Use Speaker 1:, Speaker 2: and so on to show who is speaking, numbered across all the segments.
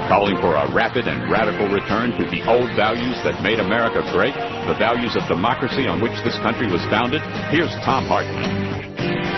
Speaker 1: calling for a rapid and radical return to the old values that made America great, the values of democracy on which this country was founded. Here's Thom Hartmann.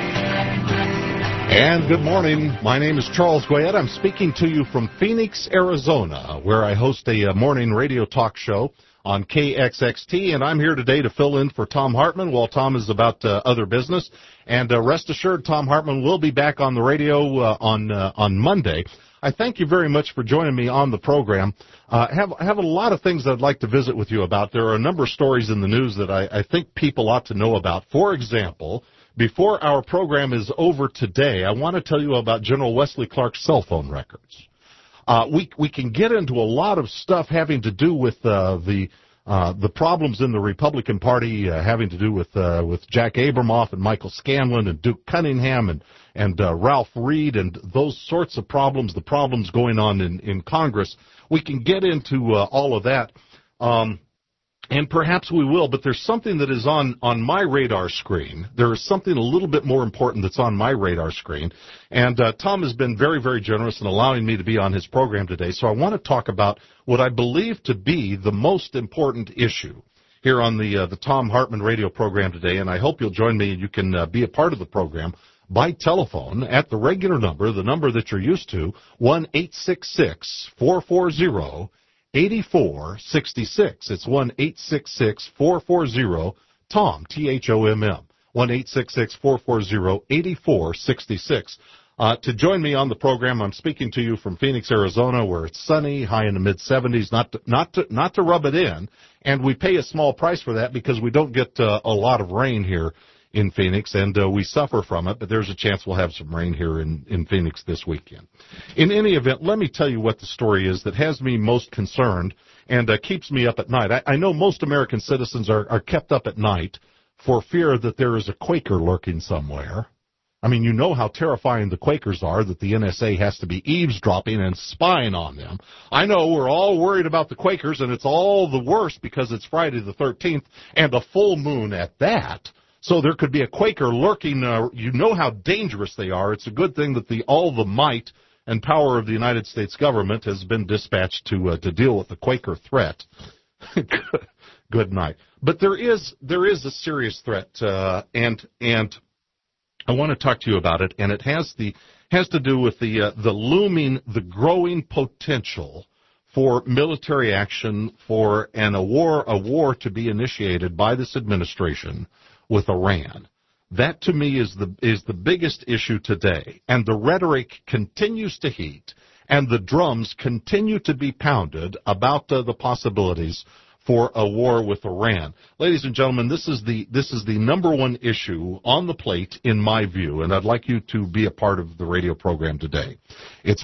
Speaker 2: And good morning. My name is Charles Goyette. I'm speaking to you from Phoenix, Arizona, where I host a morning radio talk show on KXXT, and I'm here today to fill in for Thom Hartmann while Tom is about other business. And rest assured, Thom Hartmann will be back on the radio on Monday. I thank you very much for joining me on the program. Have a lot of things I'd like to visit with you about. There are a number of stories in the news that I think people ought to know about. For example, before our program is over today, I want to tell you about General Wesley Clark's cell phone records. We can get into a lot of stuff having to do with the problems in the Republican Party, having to do with Jack Abramoff and Michael Scanlon and Duke Cunningham and Ralph Reed and those sorts of problems, the problems going on in Congress. We can get into all of that, and perhaps we will, but there's something that is on my radar screen. There is something a little bit more important that's on my radar screen, and Tom has been very, very generous in allowing me to be on his program today, so I want to talk about what I believe to be the most important issue here on the Thom Hartmann radio program today, and I hope you'll join me and you can be a part of the program by telephone at the regular number, the number that you're used to, 1-866-440-8466. It's 1-866-440-TOM, T-H-O-M-M, 1-866-440-8466. To join me on the program, I'm speaking to you from Phoenix, Arizona, where it's sunny, high in the mid-70s, not to rub it in, and we pay a small price for that because we don't get a lot of rain here in Phoenix, and we suffer from it, but there's a chance we'll have some rain here in Phoenix this weekend. In any event, let me tell you what the story is that has me most concerned and keeps me up at night. I know most American citizens are kept up at night for fear that there is a Quaker lurking somewhere. I mean, you know how terrifying the Quakers are, that the NSA has to be eavesdropping and spying on them. I know we're all worried about the Quakers, and it's all the worse because it's Friday the 13th and a full moon at that. So there could be a Quaker lurking. You know how dangerous they are. It's a good thing that all the might and power of the United States government has been dispatched to deal with the Quaker threat. Good night. But there is a serious threat, and I want to talk to you about it. And it has to do with the growing potential for military action, for a war to be initiated by this administration with Iran. That, to me, is the biggest issue today. And the rhetoric continues to heat, and the drums continue to be pounded about the possibilities for a war with Iran. Ladies and gentlemen, this is the number one issue on the plate, in my view, and I'd like you to be a part of the radio program today. It's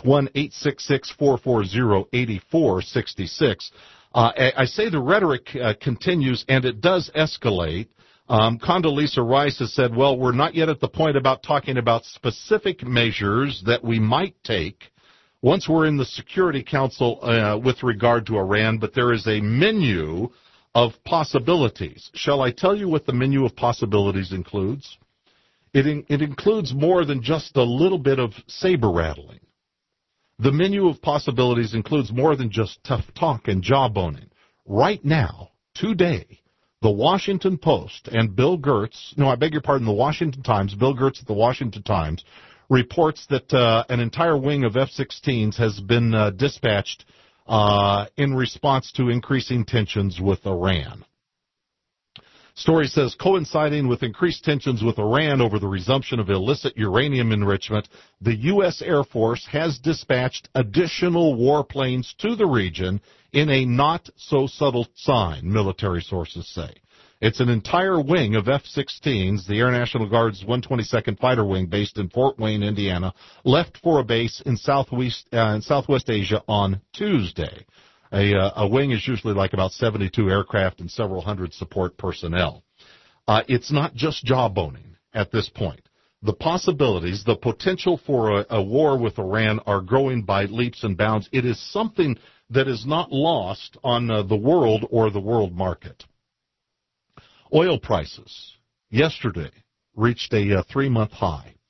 Speaker 2: 1-866-440-8466. I say the rhetoric continues, and it does escalate. Condoleezza Rice has said, well, we're not yet at the point about talking about specific measures that we might take once we're in the Security Council with regard to Iran, but there is a menu of possibilities. Shall I tell you what the menu of possibilities includes? It includes more than just a little bit of saber rattling. The menu of possibilities includes more than just tough talk and jawboning. Right now, today, the Washington Post and Bill Gertz, the Washington Times, Bill Gertz at the Washington Times, reports that an entire wing of F-16s has been dispatched in response to increasing tensions with Iran. Story says, coinciding with increased tensions with Iran over the resumption of illicit uranium enrichment, the U.S. Air Force has dispatched additional warplanes to the region in a not-so-subtle sign, military sources say. It's an entire wing of F-16s, the Air National Guard's 122nd Fighter Wing based in Fort Wayne, Indiana, left for a base in Southwest Asia on Tuesday. A wing is usually like about 72 aircraft and several hundred support personnel. It's not just jawboning at this point. The possibilities, the potential for a war with Iran are growing by leaps and bounds. It is something that is not lost on the world or the world market. Oil prices yesterday reached a 3-month high.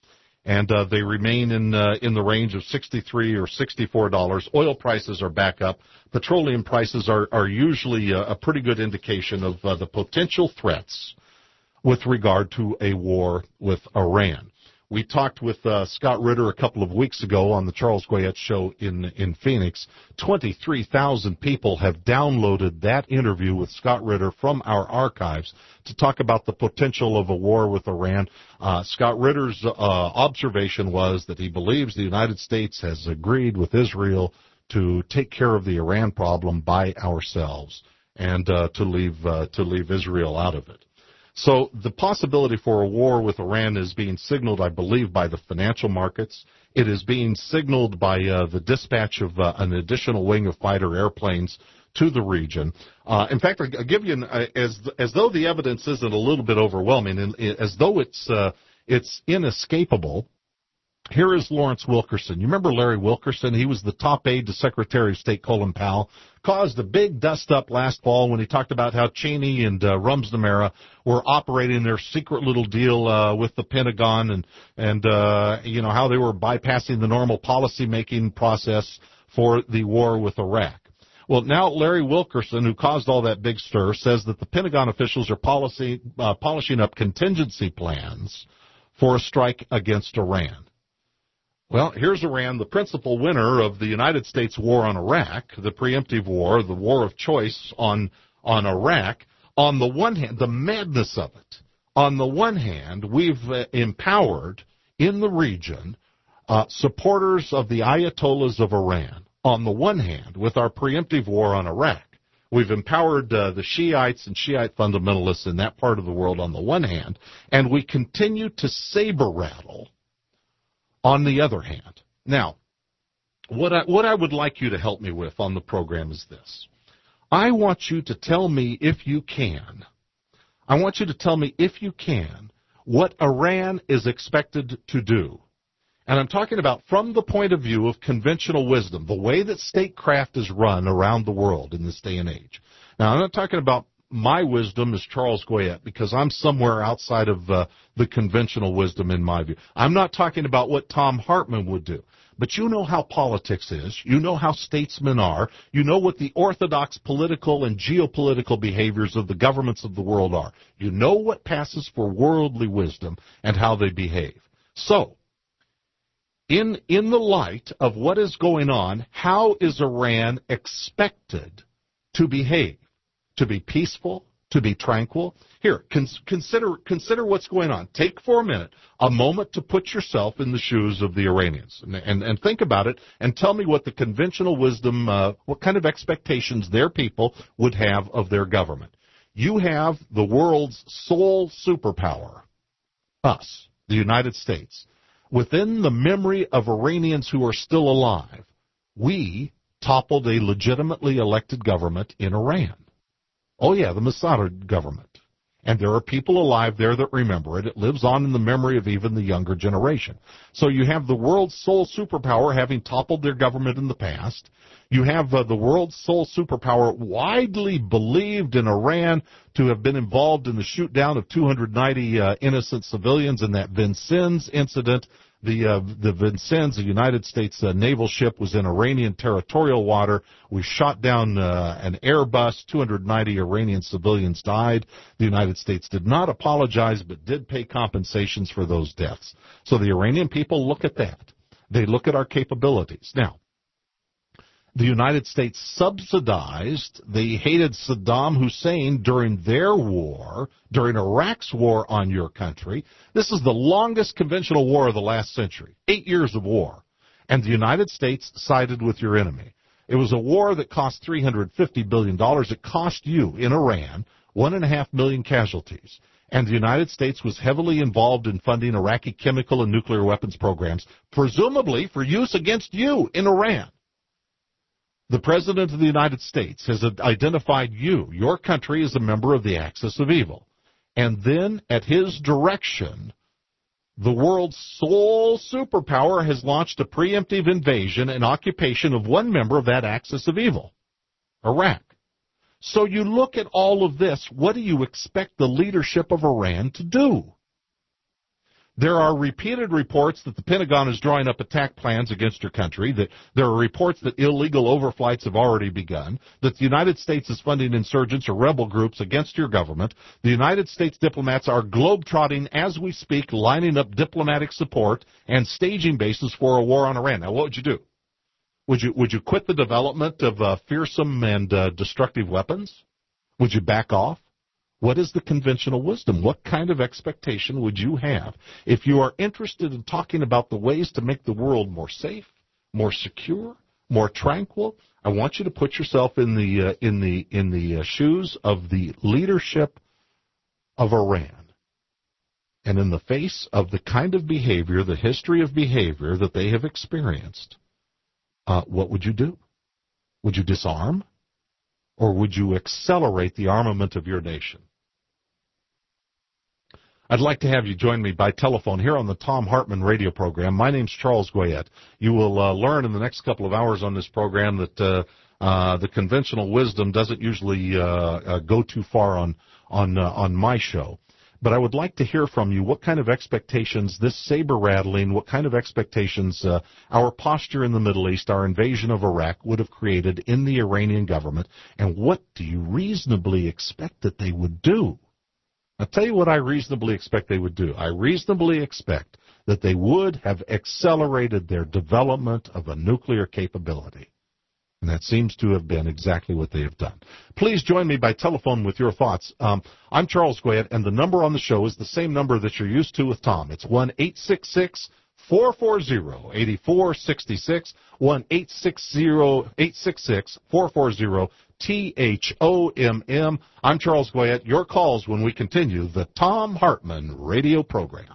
Speaker 2: and they remain in the range of $63 or $64. Oil prices are back up. Petroleum prices are usually a pretty good indication of the potential threats with regard to a war with Iran. We talked with Scott Ritter a couple of weeks ago on the Charles Goyette Show in Phoenix. 23,000 people have downloaded that interview with Scott Ritter from our archives to talk about the potential of a war with Iran. Scott Ritter's observation was that he believes the United States has agreed with Israel to take care of the Iran problem by ourselves and to leave Israel out of it. So the possibility for a war with Iran is being signaled, I believe, by the financial markets. It is being signaled by the dispatch of an additional wing of fighter airplanes to the region. In fact, I'll give you, as though the evidence isn't a little bit overwhelming, and as though it's inescapable, here is Lawrence Wilkerson. You remember Larry Wilkerson? He was the top aide to Secretary of State Colin Powell. Caused a big dust-up last fall when he talked about how Cheney and Rumsnamara were operating their secret little deal with the Pentagon and how they were bypassing the normal policy-making process for the war with Iraq. Well, now Larry Wilkerson, who caused all that big stir, says that the Pentagon officials are polishing up contingency plans for a strike against Iran. Well, here's Iran, the principal winner of the United States war on Iraq, the preemptive war, the war of choice on Iraq. On the one hand, the madness of it. On the one hand, we've empowered in the region supporters of the Ayatollahs of Iran. On the one hand, with our preemptive war on Iraq, we've empowered the Shiites and Shiite fundamentalists in that part of the world on the one hand, and we continue to saber rattle on the other hand. Now, what I would like you to help me with on the program is this. I want you to tell me if you can. I want you to tell me if you can what Iran is expected to do. And I'm talking about from the point of view of conventional wisdom, the way that statecraft is run around the world in this day and age. Now, I'm not talking about my wisdom as Charles Goyette, because I'm somewhere outside of the conventional wisdom in my view. I'm not talking about what Tom Hartman would do. But you know how politics is. You know how statesmen are. You know what the orthodox political and geopolitical behaviors of the governments of the world are. You know what passes for worldly wisdom and how they behave. So, in the light of what is going on, how is Iran expected to behave? To be peaceful, to be tranquil. Here, consider what's going on. Take for a minute, a moment to put yourself in the shoes of the Iranians and think about it and tell me what the conventional wisdom, what kind of expectations their people would have of their government. You have the world's sole superpower, us, the United States. Within the memory of Iranians who are still alive, we toppled a legitimately elected government in Iran. Oh, yeah, the Mossad government. And there are people alive there that remember it. It lives on in the memory of even the younger generation. So you have the world's sole superpower having toppled their government in the past. You have the world's sole superpower widely believed in Iran to have been involved in the shoot down of 290 innocent civilians in that Vincennes incident. The Vincennes, the United States naval ship, was in Iranian territorial water. We shot down an Airbus. 290 Iranian civilians died. The United States did not apologize, but did pay compensations for those deaths. So the Iranian people look at that. They look at our capabilities. Now, the United States subsidized the hated Saddam Hussein during their war, during Iraq's war on your country. This is the longest conventional war of the last century, 8 years of war. And the United States sided with your enemy. It was a war that cost $350 billion. It cost you, in Iran, 1.5 million casualties. And the United States was heavily involved in funding Iraqi chemical and nuclear weapons programs, presumably for use against you in Iran. The President of the United States has identified you, your country, as a member of the axis of evil. And then, at his direction, the world's sole superpower has launched a preemptive invasion and occupation of one member of that axis of evil, Iraq. So you look at all of this, what do you expect the leadership of Iran to do? There are repeated reports that the Pentagon is drawing up attack plans against your country, that there are reports that illegal overflights have already begun, that the United States is funding insurgents or rebel groups against your government. The United States diplomats are globetrotting as we speak, lining up diplomatic support and staging bases for a war on Iran. Now, what would you do? Would you quit the development of fearsome and destructive weapons? Would you back off? What is the conventional wisdom? What kind of expectation would you have? If you are interested in talking about the ways to make the world more safe, more secure, more tranquil, I want you to put yourself in the shoes of the leadership of Iran. And in the face of the kind of behavior, the history of behavior that they have experienced, what would you do? Would you disarm? Or would you accelerate the armament of your nation? I'd like to have you join me by telephone here on the Thom Hartmann radio program. My name's Charles Goyette. You will learn in the next couple of hours on this program that the conventional wisdom doesn't usually go too far on my show. But I would like to hear from you what kind of expectations this saber-rattling, what kind of expectations our posture in the Middle East, our invasion of Iraq would have created in the Iranian government, and what do you reasonably expect that they would do? I'll tell you what I reasonably expect they would do. I reasonably expect that they would have accelerated their development of a nuclear capability. And that seems to have been exactly what they have done. Please join me by telephone with your thoughts. I'm Charles Goyette, and the number on the show is the same number that you're used to with Tom. It's 1-866-440-8466, 1-866-440-THOMM. I'm Charles Goyette. Your calls when we continue the Thom Hartmann radio program.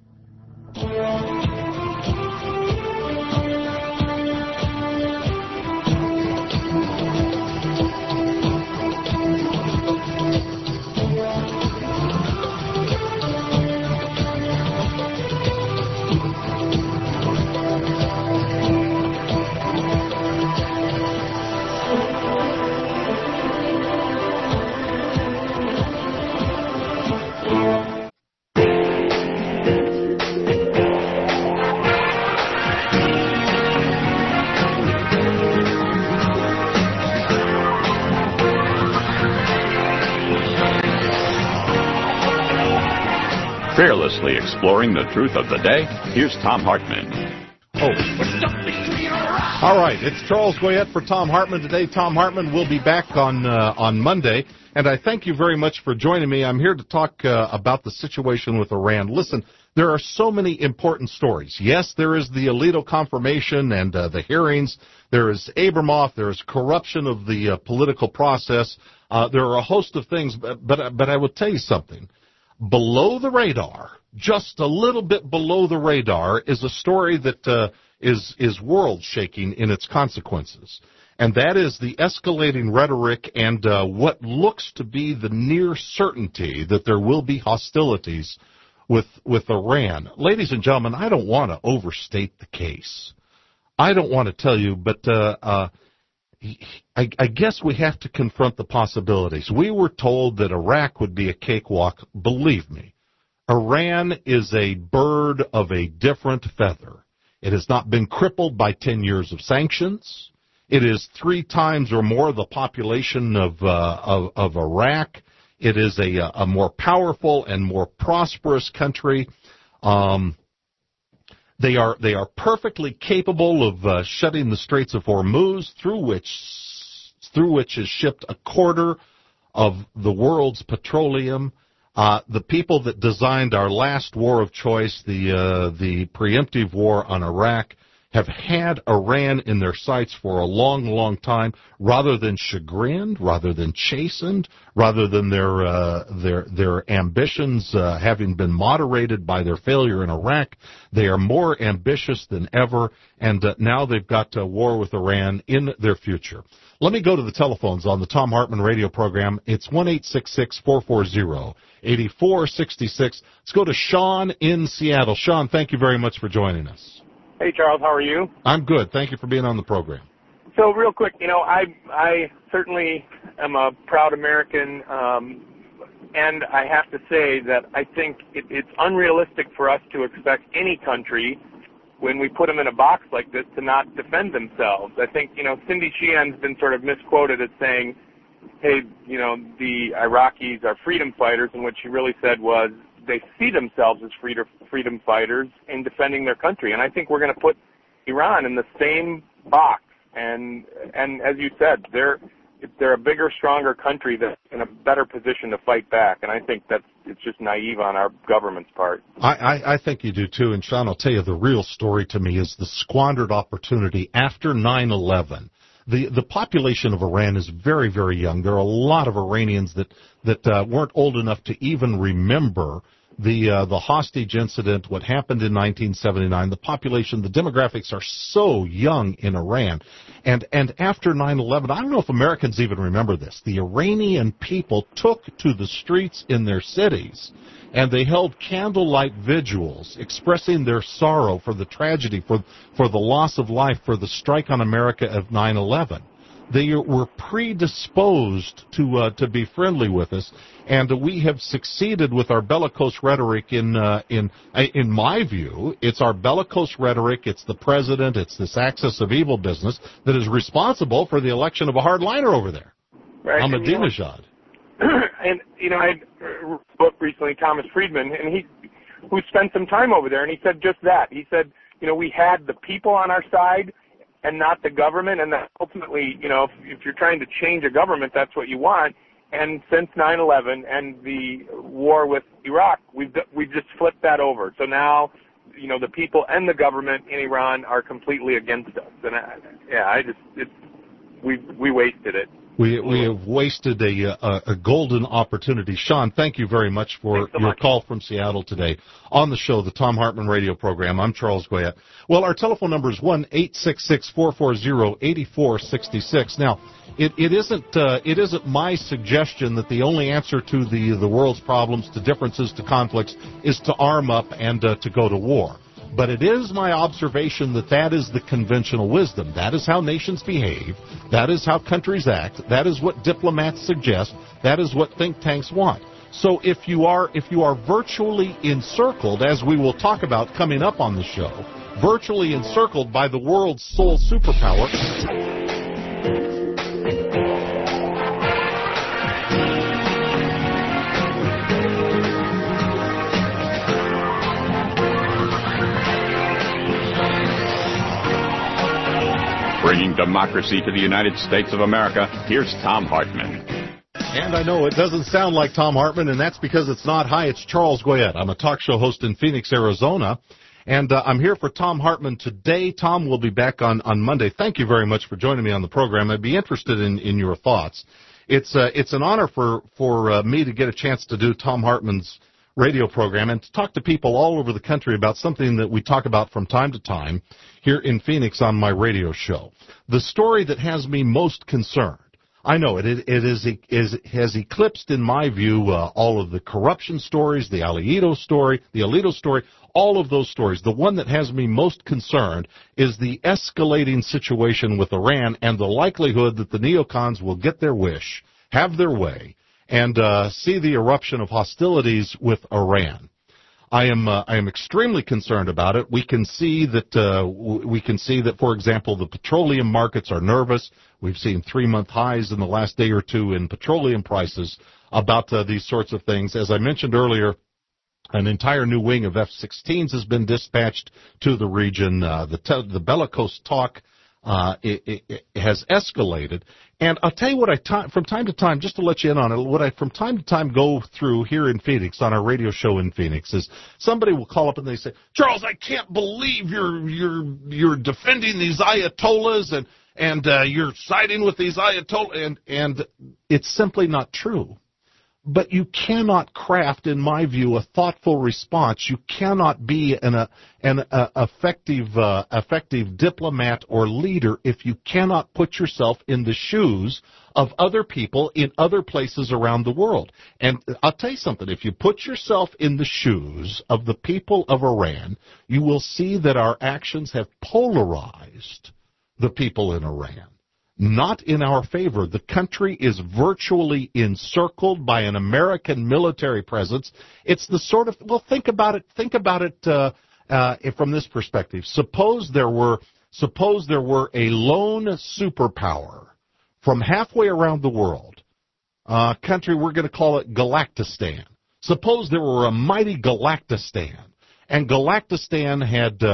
Speaker 1: Fearlessly exploring the truth of the day, here's Thom Hartmann.
Speaker 2: All right, it's Charles Goyette for Thom Hartmann today. Thom Hartmann will be back on Monday, and I thank you very much for joining me. I'm here to talk about the situation with Iran. Listen, there are so many important stories. Yes, there is the Alito confirmation and the hearings. There is Abramoff. There is corruption of the political process. There are a host of things, but I will tell you something. Below the radar, just a little bit below the radar, is a story that is world-shaking in its consequences. And that is the escalating rhetoric and what looks to be the near certainty that there will be hostilities with Iran. Ladies and gentlemen, I don't want to overstate the case. I don't want to tell you, but I guess we have to confront the possibilities. We were told that Iraq would be a cakewalk. Believe me, Iran is a bird of a different feather. It has not been crippled by 10 years of sanctions. It is 3 times or more the population of Iraq. It is a more powerful and more prosperous country. They are perfectly capable of shutting the Straits of Hormuz, through which is shipped a quarter of the world's petroleum. The people that designed our last war of choice, the preemptive war on Iraq, have had Iran in their sights for a long, long time. Rather than chagrined, rather than chastened, rather than their ambitions having been moderated by their failure in Iraq, they are more ambitious than ever, and now they've got a war with Iran in their future. Let me go to the telephones on the Thom Hartmann radio program. It's 1-866-440-8466. Let's go to Sean in Seattle. Sean, thank you very much for joining us.
Speaker 3: Hey, Charles, how are you?
Speaker 2: I'm good. Thank you for being on the program.
Speaker 3: So real quick, I certainly am a proud American, And I have to say that I think it's unrealistic for us to expect any country, when we put them in a box like this, to not defend themselves. I think, Cindy Sheehan's been sort of misquoted as saying, hey, the Iraqis are freedom fighters, and what she really said was they see themselves as freedom fighters in defending their country. And I think we're going to put Iran in the same box. And as you said, they're a bigger, stronger country that's in a better position to fight back. And I think it's just naive on our government's part.
Speaker 2: I think you do too. And Sean, I'll tell you, the real story to me is the squandered opportunity after 9/11. The population of Iran is very, very young. There are a lot of Iranians that weren't old enough to even remember the hostage incident, what happened in 1979. The population, the demographics are so young in Iran. And after 9/11, I don't know if Americans even remember this. The Iranian people took to the streets in their cities, and they held candlelight vigils expressing their sorrow for the tragedy, for the loss of life, for the strike on America of 9/11. They were predisposed to be friendly with us, and we have succeeded with our bellicose rhetoric. In my view, it's our bellicose rhetoric. It's the president. It's this axis of evil business that is responsible for the election of a hardliner over there,
Speaker 3: right.
Speaker 2: Ahmadinejad.
Speaker 3: And I wrote a book recently, Thomas Friedman, and who spent some time over there, and he said just that. He said, we had the people on our side and not the government, and that ultimately, if you're trying to change a government, that's what you want. And since 9/11 and the war with Iraq, we've just flipped that over. So now, the people and the government in Iran are completely against us. And we wasted it.
Speaker 2: We have wasted a golden opportunity. Sean, thank you very much for your call from Seattle today. On the show, the Thom Hartmann radio program, I'm Charles Goyette. Well, our telephone number is 1-866-440-8466. Now, it isn't my suggestion that the only answer to the world's problems, to differences, to conflicts, is to arm up and to go to war. But it is my observation that is the conventional wisdom. That is how nations behave. That is how countries act. That is what diplomats suggest. That is what think tanks want. So if you are virtually encircled, as we will talk about coming up on the show, virtually encircled by the world's sole superpower,
Speaker 1: bringing democracy to the United States of America, here's Thom Hartmann.
Speaker 2: And I know it doesn't sound like Thom Hartmann, and that's because it's not. Hi, it's Charles Goyette. I'm a talk show host in Phoenix, Arizona, and I'm here for Thom Hartmann today. Tom will be back on Monday. Thank you very much for joining me on the program. I'd be interested in your thoughts. It's an honor for me to get a chance to do Thom Hartmann's radio program and to talk to people all over the country about something that we talk about from time to time here in Phoenix on my radio show. The story that has me most concerned, I know it has eclipsed, in my view, all of the corruption stories, the Alito story, all of those stories. The one that has me most concerned is the escalating situation with Iran and the likelihood that the neocons will get their wish, have their way, and see the eruption of hostilities with Iran. I am extremely concerned about it. We can see that, for example, the petroleum markets are nervous. We've seen 3-month highs in the last day or two in petroleum prices about these sorts of things. As I mentioned earlier, an entire new wing of F-16s has been dispatched to the region. The bellicose talk it has escalated. And I'll tell you what from time to time, just to let you in on it, what I from time to time go through here in Phoenix on our radio show in Phoenix is somebody will call up and they say, Charles, I can't believe you're defending these Ayatollahs and you're siding with these Ayatollahs, and it's simply not true. But you cannot craft, in my view, a thoughtful response. You cannot be an effective diplomat or leader if you cannot put yourself in the shoes of other people in other places around the world. And I'll tell you something. If you put yourself in the shoes of the people of Iran, you will see that our actions have polarized the people in Iran. not in our favor. The country is virtually encircled by an American military presence. It's the sort of, well, think about it from this perspective. Suppose there were a lone superpower from halfway around the world, country, we're going to call it Galactistan. Suppose there were a mighty Galactistan, and Galactistan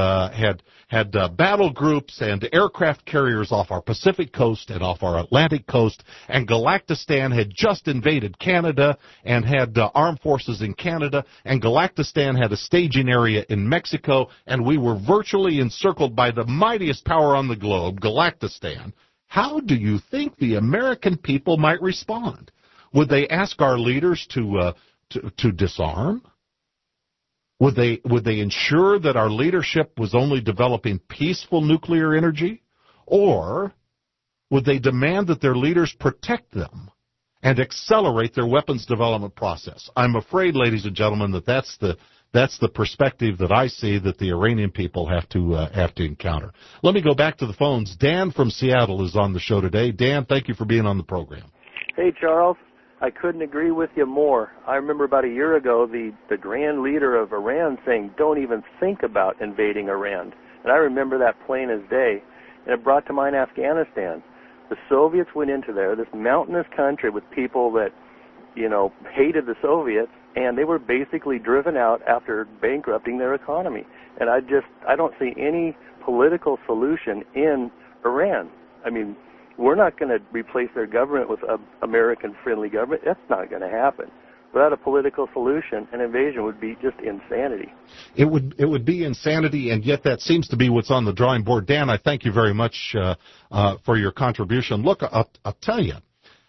Speaker 2: had battle groups and aircraft carriers off our Pacific coast and off our Atlantic coast, and Galactistan had just invaded Canada and had armed forces in Canada, and Galactistan had a staging area in Mexico, and we were virtually encircled by the mightiest power on the globe, Galactistan. How do you think the American people might respond? Would they ask our leaders to disarm? Would they ensure that our leadership was only developing peaceful nuclear energy? Or would they demand that their leaders protect them and accelerate their weapons development process? I'm afraid, ladies and gentlemen, that's the perspective that I see that the Iranian people have to encounter. Let me go back to the phones. Dan from Seattle is on the show today. Dan, thank you for being on the program.
Speaker 4: Hey, Charles. I couldn't agree with you more. I remember about a year ago the grand leader of Iran saying, don't even think about invading Iran. And I remember that plain as day. And it brought to mind Afghanistan. The Soviets went into there, this mountainous country with people that, hated the Soviets, and they were basically driven out after bankrupting their economy. And I don't see any political solution in Iran. I mean, we're not going to replace their government with an American-friendly government. That's not going to happen. Without a political solution, an invasion would be just insanity.
Speaker 2: It would be insanity, and yet that seems to be what's on the drawing board. Dan, I thank you very much for your contribution. Look, I'll tell you,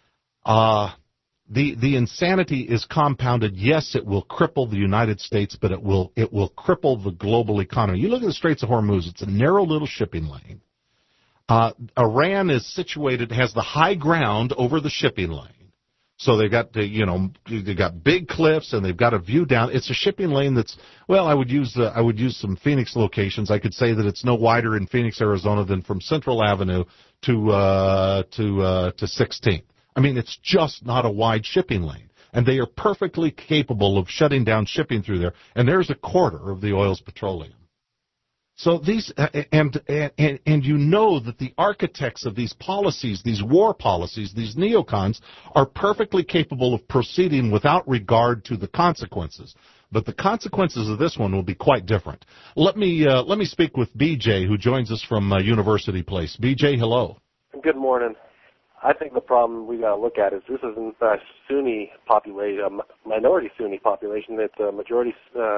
Speaker 2: the insanity is compounded. Yes, it will cripple the United States, but it will cripple the global economy. You look at the Straits of Hormuz; it's a narrow little shipping lane. Iran is situated, has the high ground over the shipping lane. So they've got, they've got big cliffs and they've got a view down. It's a shipping lane that's, well, I would use some Phoenix locations. I could say that it's no wider in Phoenix, Arizona than from Central Avenue to 16th. I mean, it's just not a wide shipping lane. And they are perfectly capable of shutting down shipping through there. And there's a quarter of the oil's petroleum. So these, and you know that the architects of these policies, these war policies, these neocons, are perfectly capable of proceeding without regard to the consequences. But the consequences of this one will be quite different. Let me speak with BJ, who joins us from University Place. BJ, hello.
Speaker 5: Good morning. I think the problem we got to look at is this isn't a Sunni population, a minority Sunni population. It's a majority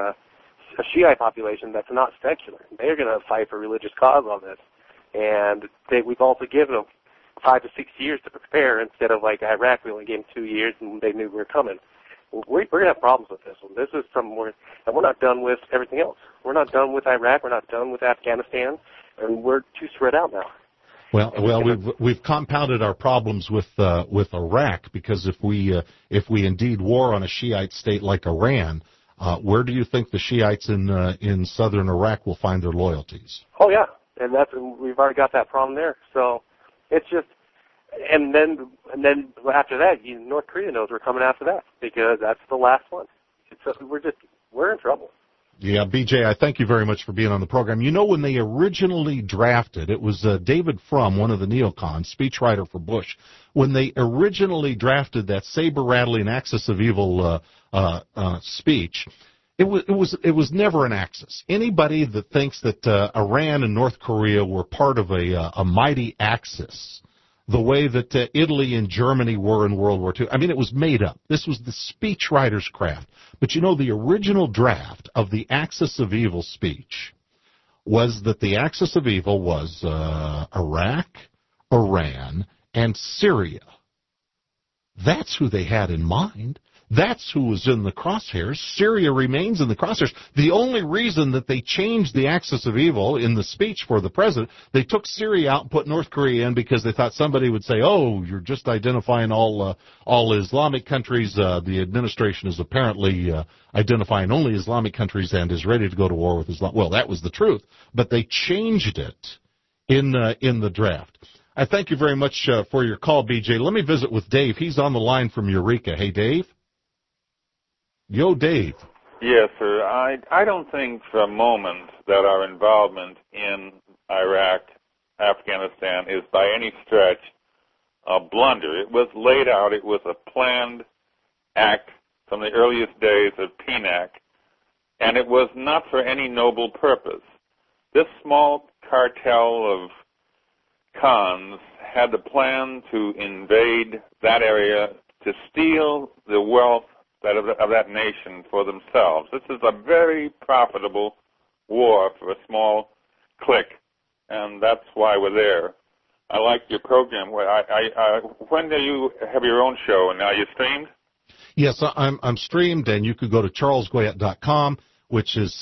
Speaker 5: a Shiite population that's not secular. They're going to fight for religious cause on this. And we've also given them 5 to 6 years to prepare instead of like Iraq, we only gave them 2 years and they knew we were coming. We're going to have problems with this one. This is and we're not done with everything else. We're not done with Iraq. We're not done with Afghanistan. And we're too spread out now.
Speaker 2: Well, we've compounded our problems with Iraq, because if we indeed war on a Shiite state like Iran, where do you think the Shiites in southern Iraq will find their loyalties?
Speaker 5: Oh yeah, and we've already got that problem there. So it's just, and then after that, North Korea knows we're coming after that, because that's the last one. We're in trouble.
Speaker 2: Yeah, BJ, I thank you very much for being on the program. You know, when they originally drafted, it was David Frum, one of the neocons, speechwriter for Bush, when they originally drafted that saber-rattling axis of evil speech, it was never an axis. Anybody that thinks that Iran and North Korea were part of a mighty axis, the way that Italy and Germany were in World War II. I mean, it was made up. This was the speechwriter's craft. But you know, the original draft of the Axis of Evil speech was that the Axis of Evil was Iraq, Iran, and Syria. That's who they had in mind. That's who was in the crosshairs. Syria remains in the crosshairs. The only reason that they changed the axis of evil in the speech for the president, they took Syria out and put North Korea in because they thought somebody would say, oh, you're just identifying all Islamic countries. The administration is apparently identifying only Islamic countries and is ready to go to war with Islam. Well, that was the truth. But they changed it in the draft. I thank you very much for your call, BJ. Let me visit with Dave. He's on the line from Eureka. Hey, Dave. Yo, Dave.
Speaker 6: Yes, sir. I don't think for a moment that our involvement in Iraq, Afghanistan, is by any stretch a blunder. It was laid out. It was a planned act from the earliest days of PNAC, and it was not for any noble purpose. This small cartel of cons had the plan to invade that area to steal the wealth of that nation for themselves. This is a very profitable war for a small clique, and that's why we're there. I like your program. When do you have your own show, and are you streamed?
Speaker 2: Yes, I'm streamed, and you could go to charlesgoyette.com, which is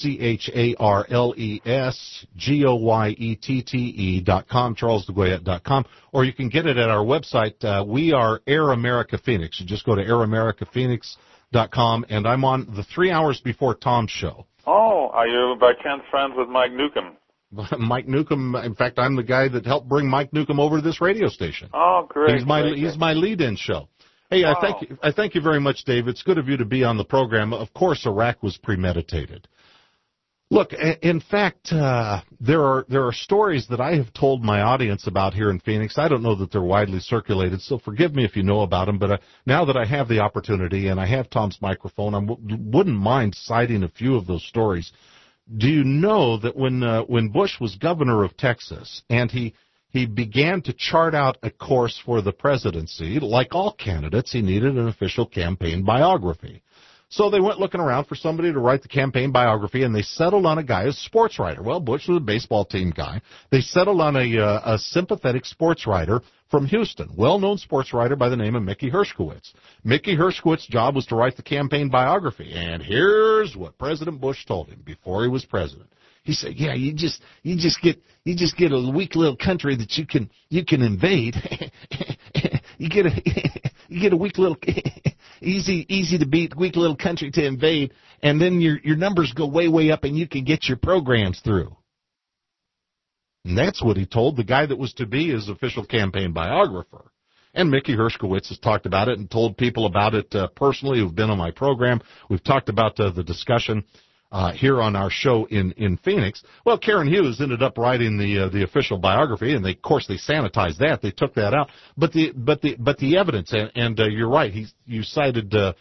Speaker 2: CharlesGoyette.com, charlesgoyette.com, or you can get it at our website. We are Air America Phoenix. You just go to AirAmericaPhoenix.com, and I'm on the 3 hours before Tom's show.
Speaker 6: Oh, are you by chance friends with Mike Newcomb?
Speaker 2: Mike Newcomb, in fact, I'm the guy that helped bring Mike Newcomb over to this radio station.
Speaker 6: Oh, great.
Speaker 2: He's my lead-in show. Hey, wow. I thank you very much, Dave. It's good of you to be on the program. Of course, Iraq was premeditated. Look, in fact, there are stories that I have told my audience about here in Phoenix. I don't know that they're widely circulated, so forgive me if you know about them. But now that I have the opportunity and I have Tom's microphone, I wouldn't mind citing a few of those stories. Do you know that when Bush was governor of Texas and he began to chart out a course for the presidency, like all candidates, he needed an official campaign biography. So they went looking around for somebody to write the campaign biography, and they settled on a guy, a sports writer. Well, Bush was a baseball team guy. They settled on a sympathetic sports writer from Houston, well-known sports writer by the name of Mickey Hershkowitz. Mickey Hershkowitz's job was to write the campaign biography, and here's what President Bush told him before he was president. He said, "Yeah, you just get a weak little country that you can invade. you get a weak little easy to beat weak little country to invade, and then your numbers go way up, and you can get your programs through." And that's what he told the guy that was to be his official campaign biographer. And Mickey Hershkowitz has talked about it and told people about it personally who've been on my program. We've talked about the discussion here on our show in Phoenix. Well, Karen Hughes ended up writing the official biography, and of course they sanitized that. They took that out. But the evidence, and you're right. You cited Dave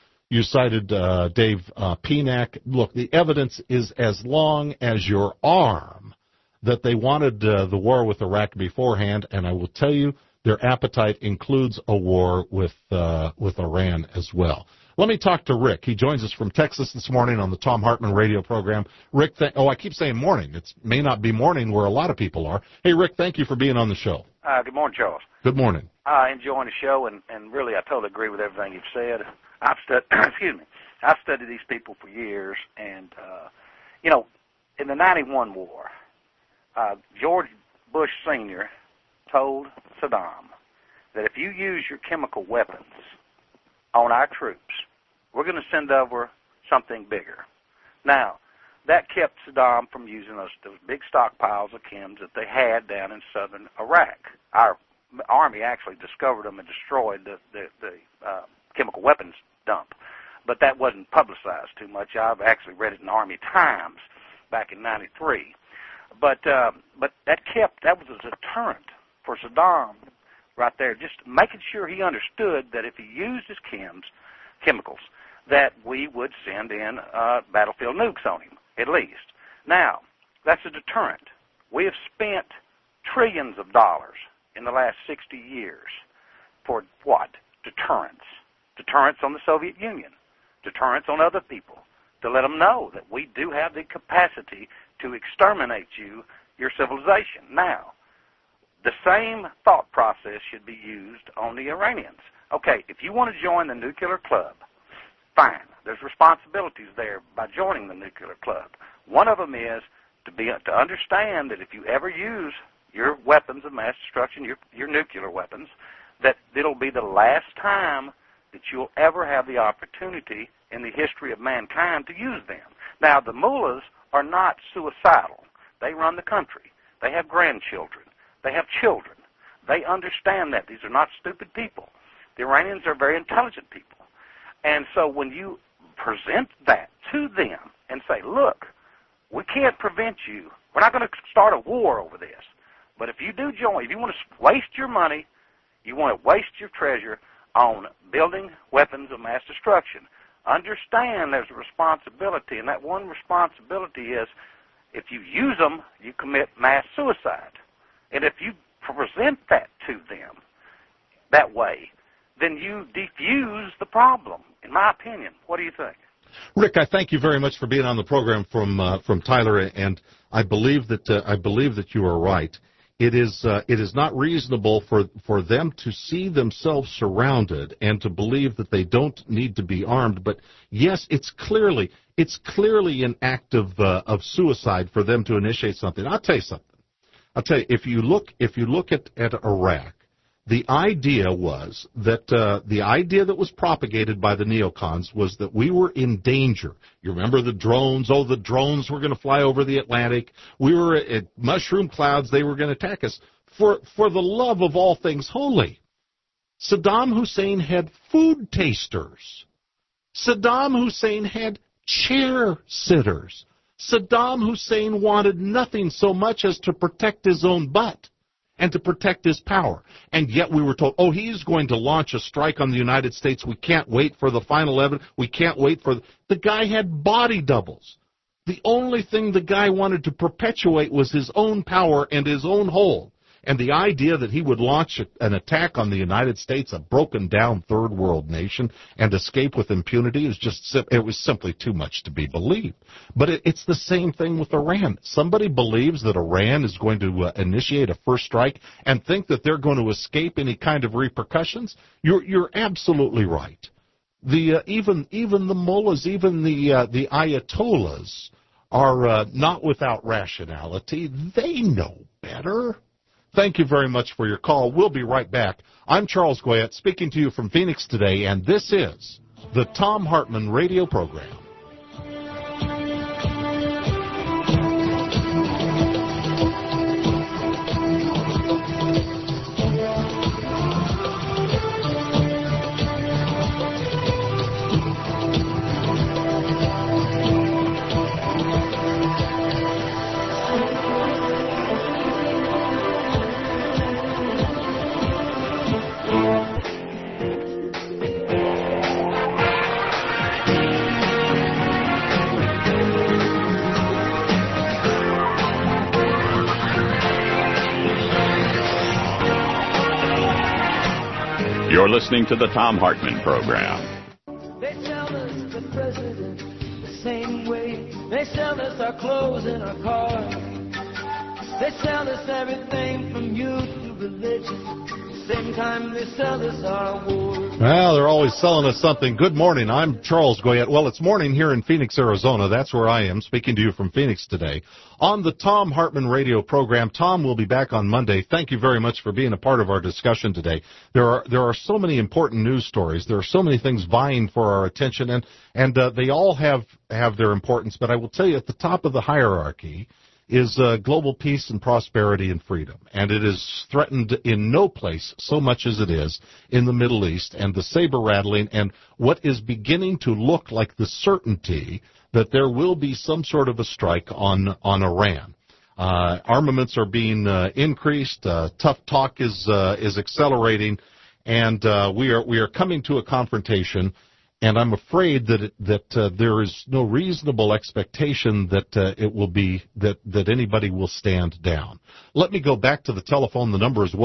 Speaker 2: PNAC. Look, the evidence is as long as your arm that they wanted the war with Iraq beforehand, and I will tell you, their appetite includes a war with Iran as well. Let me talk to Rick. He joins us from Texas this morning on the Tom Hartman radio program. Rick, I keep saying morning. It may not be morning where a lot of people are. Hey, Rick, thank you for being on the show.
Speaker 7: Good morning, Charles.
Speaker 2: Good morning.
Speaker 7: Enjoying the show, and really I totally agree with everything you've said. I've studied these people for years, and, in the 91 war, George Bush Sr. told Saddam that if you use your chemical weapons on our troops, we're going to send over something bigger. Now, that kept Saddam from using those big stockpiles of chems that they had down in southern Iraq. Our Army actually discovered them and destroyed the chemical weapons dump, but that wasn't publicized too much. I've actually read it in Army Times back in '93. But that was a deterrent for Saddam right there, just making sure he understood that if he used his chemicals, that we would send in battlefield nukes on him, at least. Now, that's a deterrent. We have spent trillions of dollars in the last 60 years for what? Deterrence. Deterrence on the Soviet Union. Deterrence on other people, to let them know that we do have the capacity to exterminate your civilization. Now, the same thought process should be used on the Iranians. Okay, if you want to join the nuclear club, fine. There's responsibilities there by joining the nuclear club. One of them is to understand that if you ever use your weapons of mass destruction, your nuclear weapons, that it'll be the last time that you'll ever have the opportunity in the history of mankind to use them. Now, the mullahs are not suicidal. They run the country. They have grandchildren. They have children. They understand that. These are not stupid people. The Iranians are very intelligent people. And so when you present that to them and say, look, we can't prevent you. We're not going to start a war over this. But if you do join, if you want to waste your money, you want to waste your treasure on building weapons of mass destruction, understand there's a responsibility, and that one responsibility is if you use them, you commit mass suicide. And if you present that to them that way, then you defuse the problem, in my opinion. What do you think?
Speaker 2: Rick, I thank you very much for being on the program from Tyler, and I believe that you are right. It is not reasonable for them to see themselves surrounded and to believe that they don't need to be armed. But yes, it's clearly an act of suicide for them to initiate something. I'll tell you something. If you look at Iraq, the idea was that the idea that was propagated by the neocons was that we were in danger. You remember the drones? Oh, the drones were going to fly over the Atlantic. We were at mushroom clouds. They were going to attack us. For the love of all things holy, Saddam Hussein had food tasters. Saddam Hussein had chair sitters. Saddam Hussein wanted nothing so much as to protect his own butt and to protect his power. And yet we were told, oh, he's going to launch a strike on the United States. We can't wait for the final evidence. We can't wait for the guy had body doubles. The only thing the guy wanted to perpetuate was his own power and his own hold. And the idea that he would launch an attack on the United States, a broken-down third-world nation, and escape with impunity is it was simply too much to be believed. But it's the same thing with Iran. Somebody believes that Iran is going to initiate a first strike and think that they're going to escape any kind of repercussions. You're absolutely right. Even the mullahs, even the ayatollahs are not without rationality. They know better. Thank you very much for your call. We'll be right back. I'm Charles Goyette speaking to you from Phoenix today, and this is the Thom Hartmann Radio Program.
Speaker 1: You're listening to the Thom Hartmann Program.
Speaker 8: They sell us the president the same way. They sell us our clothes and our cars. They sell us everything from youth to religion. Same time they sell us our wars.
Speaker 2: Well, they're always selling us something. Good morning. I'm Charles Goyette. Well, it's morning here in Phoenix, Arizona. That's where I am, speaking to you from Phoenix today. On the Thom Hartmann Radio Program, Tom will be back on Monday. Thank you very much for being a part of our discussion today. There are so many important news stories. There are so many things vying for our attention, and they all have their importance. But I will tell you, at the top of the hierarchy is global peace and prosperity and freedom. And it is threatened in no place so much as it is in the Middle East, and the saber-rattling and what is beginning to look like the certainty that there will be some sort of a strike on Iran. Armaments are being increased. Tough talk is accelerating, and we are coming to a confrontation. And I'm afraid that there is no reasonable expectation that it will be that anybody will stand down. Let me go back to the telephone. The number is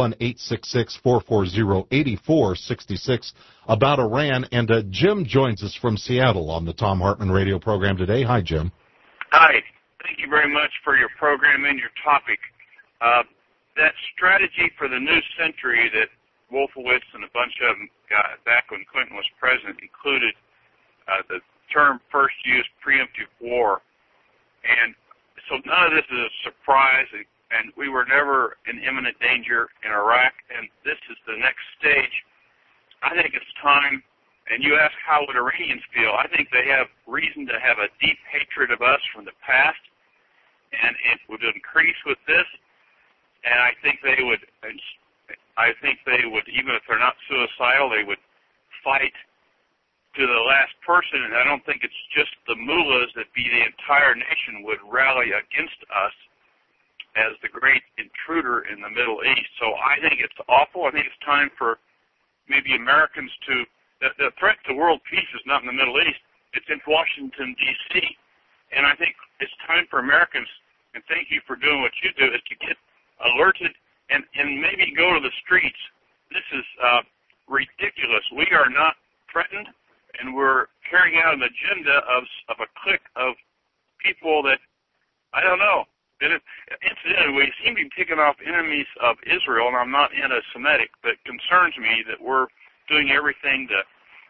Speaker 2: 1-866-440-8466 about Iran. And Jim joins us from Seattle on the Thom Hartmann Radio Program today. Hi, Jim.
Speaker 9: Hi. Thank you very much for your program and your topic. That strategy for the new century that Wolfowitz and a bunch of them got back when Clinton was president included the term first use preemptive war. And so none of this is a surprise, and we were never in imminent danger in Iraq, and this is the next stage. I think it's time, and you ask how would Iranians feel. I think they have reason to have a deep hatred of us from the past, and it would increase with this, and I think they would I think they would, even if they're not suicidal, they would fight to the last person, and I don't think it's just the mullahs, that be the entire nation would rally against us as the great intruder in the Middle East. So I think it's awful. I think it's time for maybe Americans to, the threat to world peace is not in the Middle East, it's in Washington, D.C., and I think it's time for Americans, and thank you for doing what you do, is to get alerted and maybe go to the streets. This is ridiculous. We are not threatened, and we're carrying out an agenda of a clique of people that, I don't know. Incidentally, we seem to be picking off enemies of Israel, and I'm not anti-Semitic, but it concerns me that we're doing everything to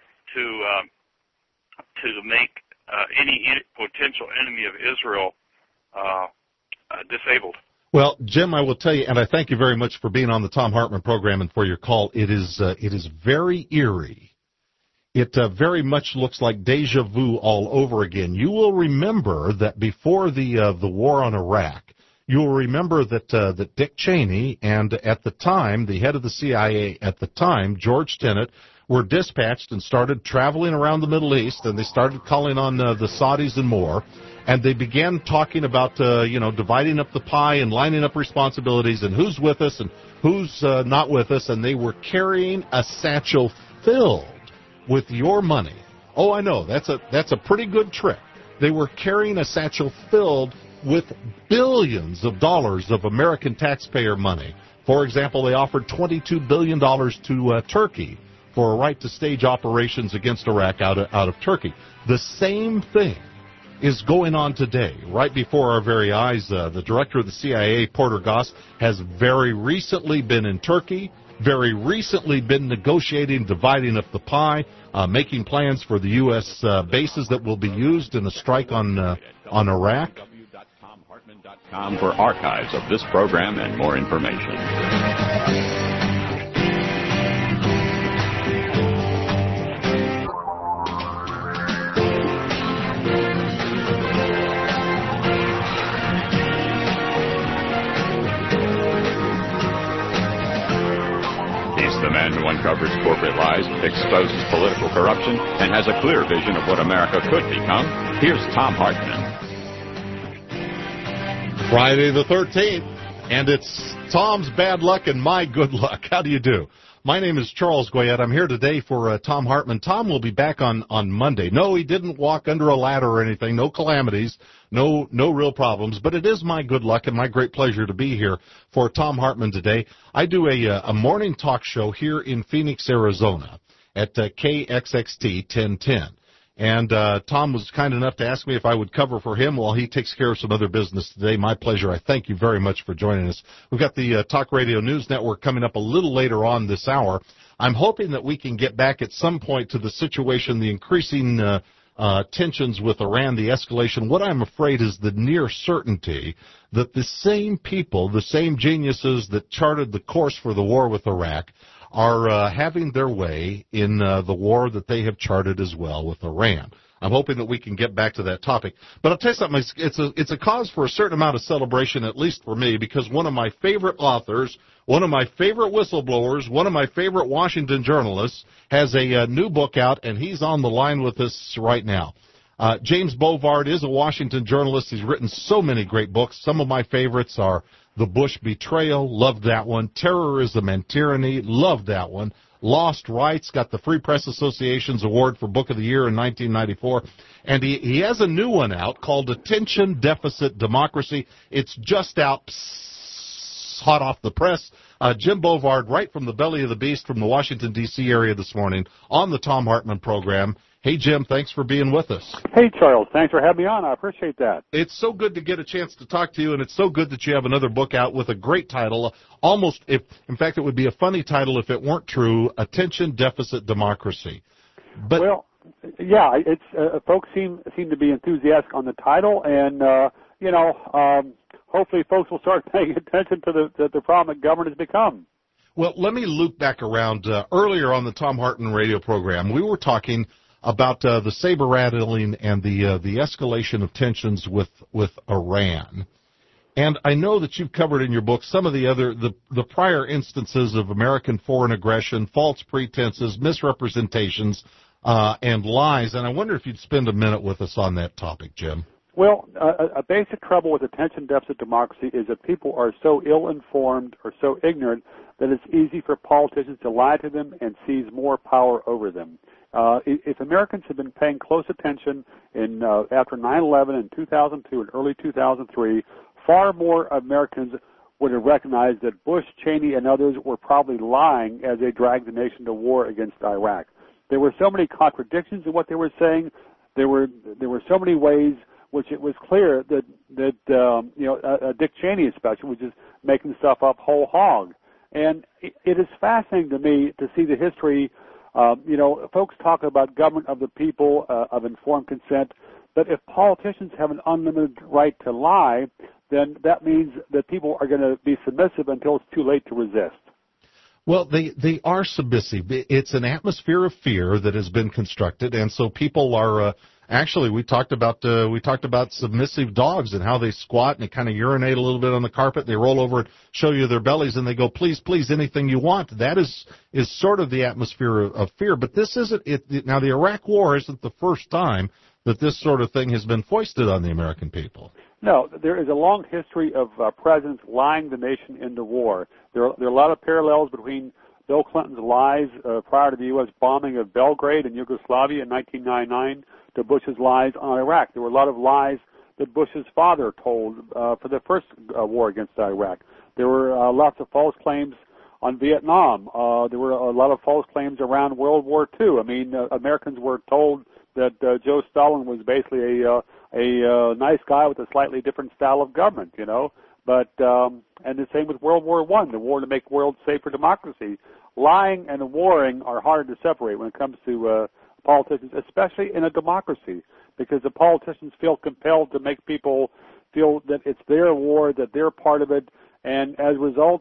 Speaker 9: make any potential enemy of Israel disabled.
Speaker 2: Well, Jim, I will tell you, and I thank you very much for being on the Thom Hartmann program and for your call. It is very eerie. It very much looks like deja vu all over again. You will remember that before the war on Iraq, you will remember that Dick Cheney and at the time the head of the CIA at the time, George Tenet, were dispatched and started traveling around the Middle East, and they started calling on the Saudis and more, and they began talking about dividing up the pie and lining up responsibilities and who's with us and who's not with us, and they were carrying a satchel filled with your money. Oh, I know, that's a pretty good trick. They were carrying a satchel filled with billions of dollars of American taxpayer money. For example, they offered $22 billion to Turkey for a right to stage operations against Iraq out of Turkey. The same thing is going on today, right before our very eyes. The director of the CIA, Porter Goss, has very recently been in Turkey, very recently been negotiating, dividing up the pie, making plans for the U.S. Bases that will be used in a strike on Iraq.
Speaker 1: www.TomHartmann.com for archives of this program and more information. The man who uncovers corporate lies, exposes political corruption, and has a clear vision of what America could become. Here's Thom Hartmann.
Speaker 2: Friday the 13th, and it's Tom's bad luck and my good luck. How do you do? My name is Charles Goyette. I'm here today for Thom Hartmann. Tom will be back on Monday. No, he didn't walk under a ladder or anything. No calamities. No real problems. But it is my good luck and my great pleasure to be here for Thom Hartmann today. I do a morning talk show here in Phoenix, Arizona at KXXT 1010. And Tom was kind enough to ask me if I would cover for him while he takes care of some other business today. My pleasure. I thank you very much for joining us. We've got the Talk Radio News Network coming up a little later on this hour. I'm hoping that we can get back at some point to the situation, the increasing tensions with Iran, the escalation. What I'm afraid is the near certainty that the same people, the same geniuses that charted the course for the war with Iraq are having their way in the war that they have charted as well with Iran. I'm hoping that we can get back to that topic. But I'll tell you something, it's a cause for a certain amount of celebration, at least for me, because one of my favorite authors, one of my favorite whistleblowers, one of my favorite Washington journalists has a new book out, and he's on the line with us right now. James Bovard is a Washington journalist. He's written so many great books. Some of my favorites are The Bush Betrayal, loved that one. Terrorism and Tyranny, loved that one. Lost Rights, got the Free Press Association's award for Book of the Year in 1994. And he has a new one out called Attention Deficit Democracy. It's just out, hot off the press. Jim Bovard, right from the belly of the beast from the Washington, D.C. area this morning on the Thom Hartmann program. Hey, Jim, thanks for being with us.
Speaker 10: Hey, Charles, thanks for having me on. I appreciate that.
Speaker 2: It's so good to get a chance to talk to you, and it's so good that you have another book out with a great title. Almost, in fact, it would be a funny title if it weren't true, Attention Deficit Democracy. But
Speaker 10: well, yeah, it's folks seem to be enthusiastic on the title, and, hopefully folks will start paying attention to the problem that government has become.
Speaker 2: Well, let me loop back around. Earlier on the Thom Hartmann radio program, we were talking about the saber rattling and the escalation of tensions with Iran. And I know that you've covered in your book some of the prior instances of American foreign aggression, false pretenses, misrepresentations, and lies. And I wonder if you'd spend a minute with us on that topic, Jim.
Speaker 10: Well, a basic trouble with attention deficit democracy is that people are so ill-informed or so ignorant that it's easy for politicians to lie to them and seize more power over them. If Americans had been paying close attention after 9/11 in 2002 and early 2003, far more Americans would have recognized that Bush, Cheney, and others were probably lying as they dragged the nation to war against Iraq. There were so many contradictions in what they were saying. There were so many ways which it was clear that Dick Cheney especially was just making stuff up whole hog. And it is fascinating to me to see the history. Folks talk about government of the people, of informed consent, but if politicians have an unlimited right to lie, then that means that people are going to be submissive until it's too late to resist.
Speaker 2: Well, they are submissive. It's an atmosphere of fear that has been constructed, and so people are. Actually, we talked about submissive dogs and how they squat and they kind of urinate a little bit on the carpet. They roll over and show you their bellies, and they go, "Please, please, anything you want." That is sort of the atmosphere of fear. But this isn't it. Now, the Iraq War isn't the first time that this sort of thing has been foisted on the American people.
Speaker 10: No, there is a long history of presidents lying the nation into war. There are a lot of parallels between Bill Clinton's lies prior to the U.S. bombing of Belgrade and Yugoslavia in 1999 to Bush's lies on Iraq. There were a lot of lies that Bush's father told for the first war against Iraq. There were lots of false claims on Vietnam. There were a lot of false claims around World War II. I mean, Americans were told that Joe Stalin was basically a nice guy with a slightly different style of government, But and the same with World War I, the war to make the world safe for democracy. Lying and warring are hard to separate when it comes to politicians, especially in a democracy, because the politicians feel compelled to make people feel that it's their war, that they're part of it, and as a result,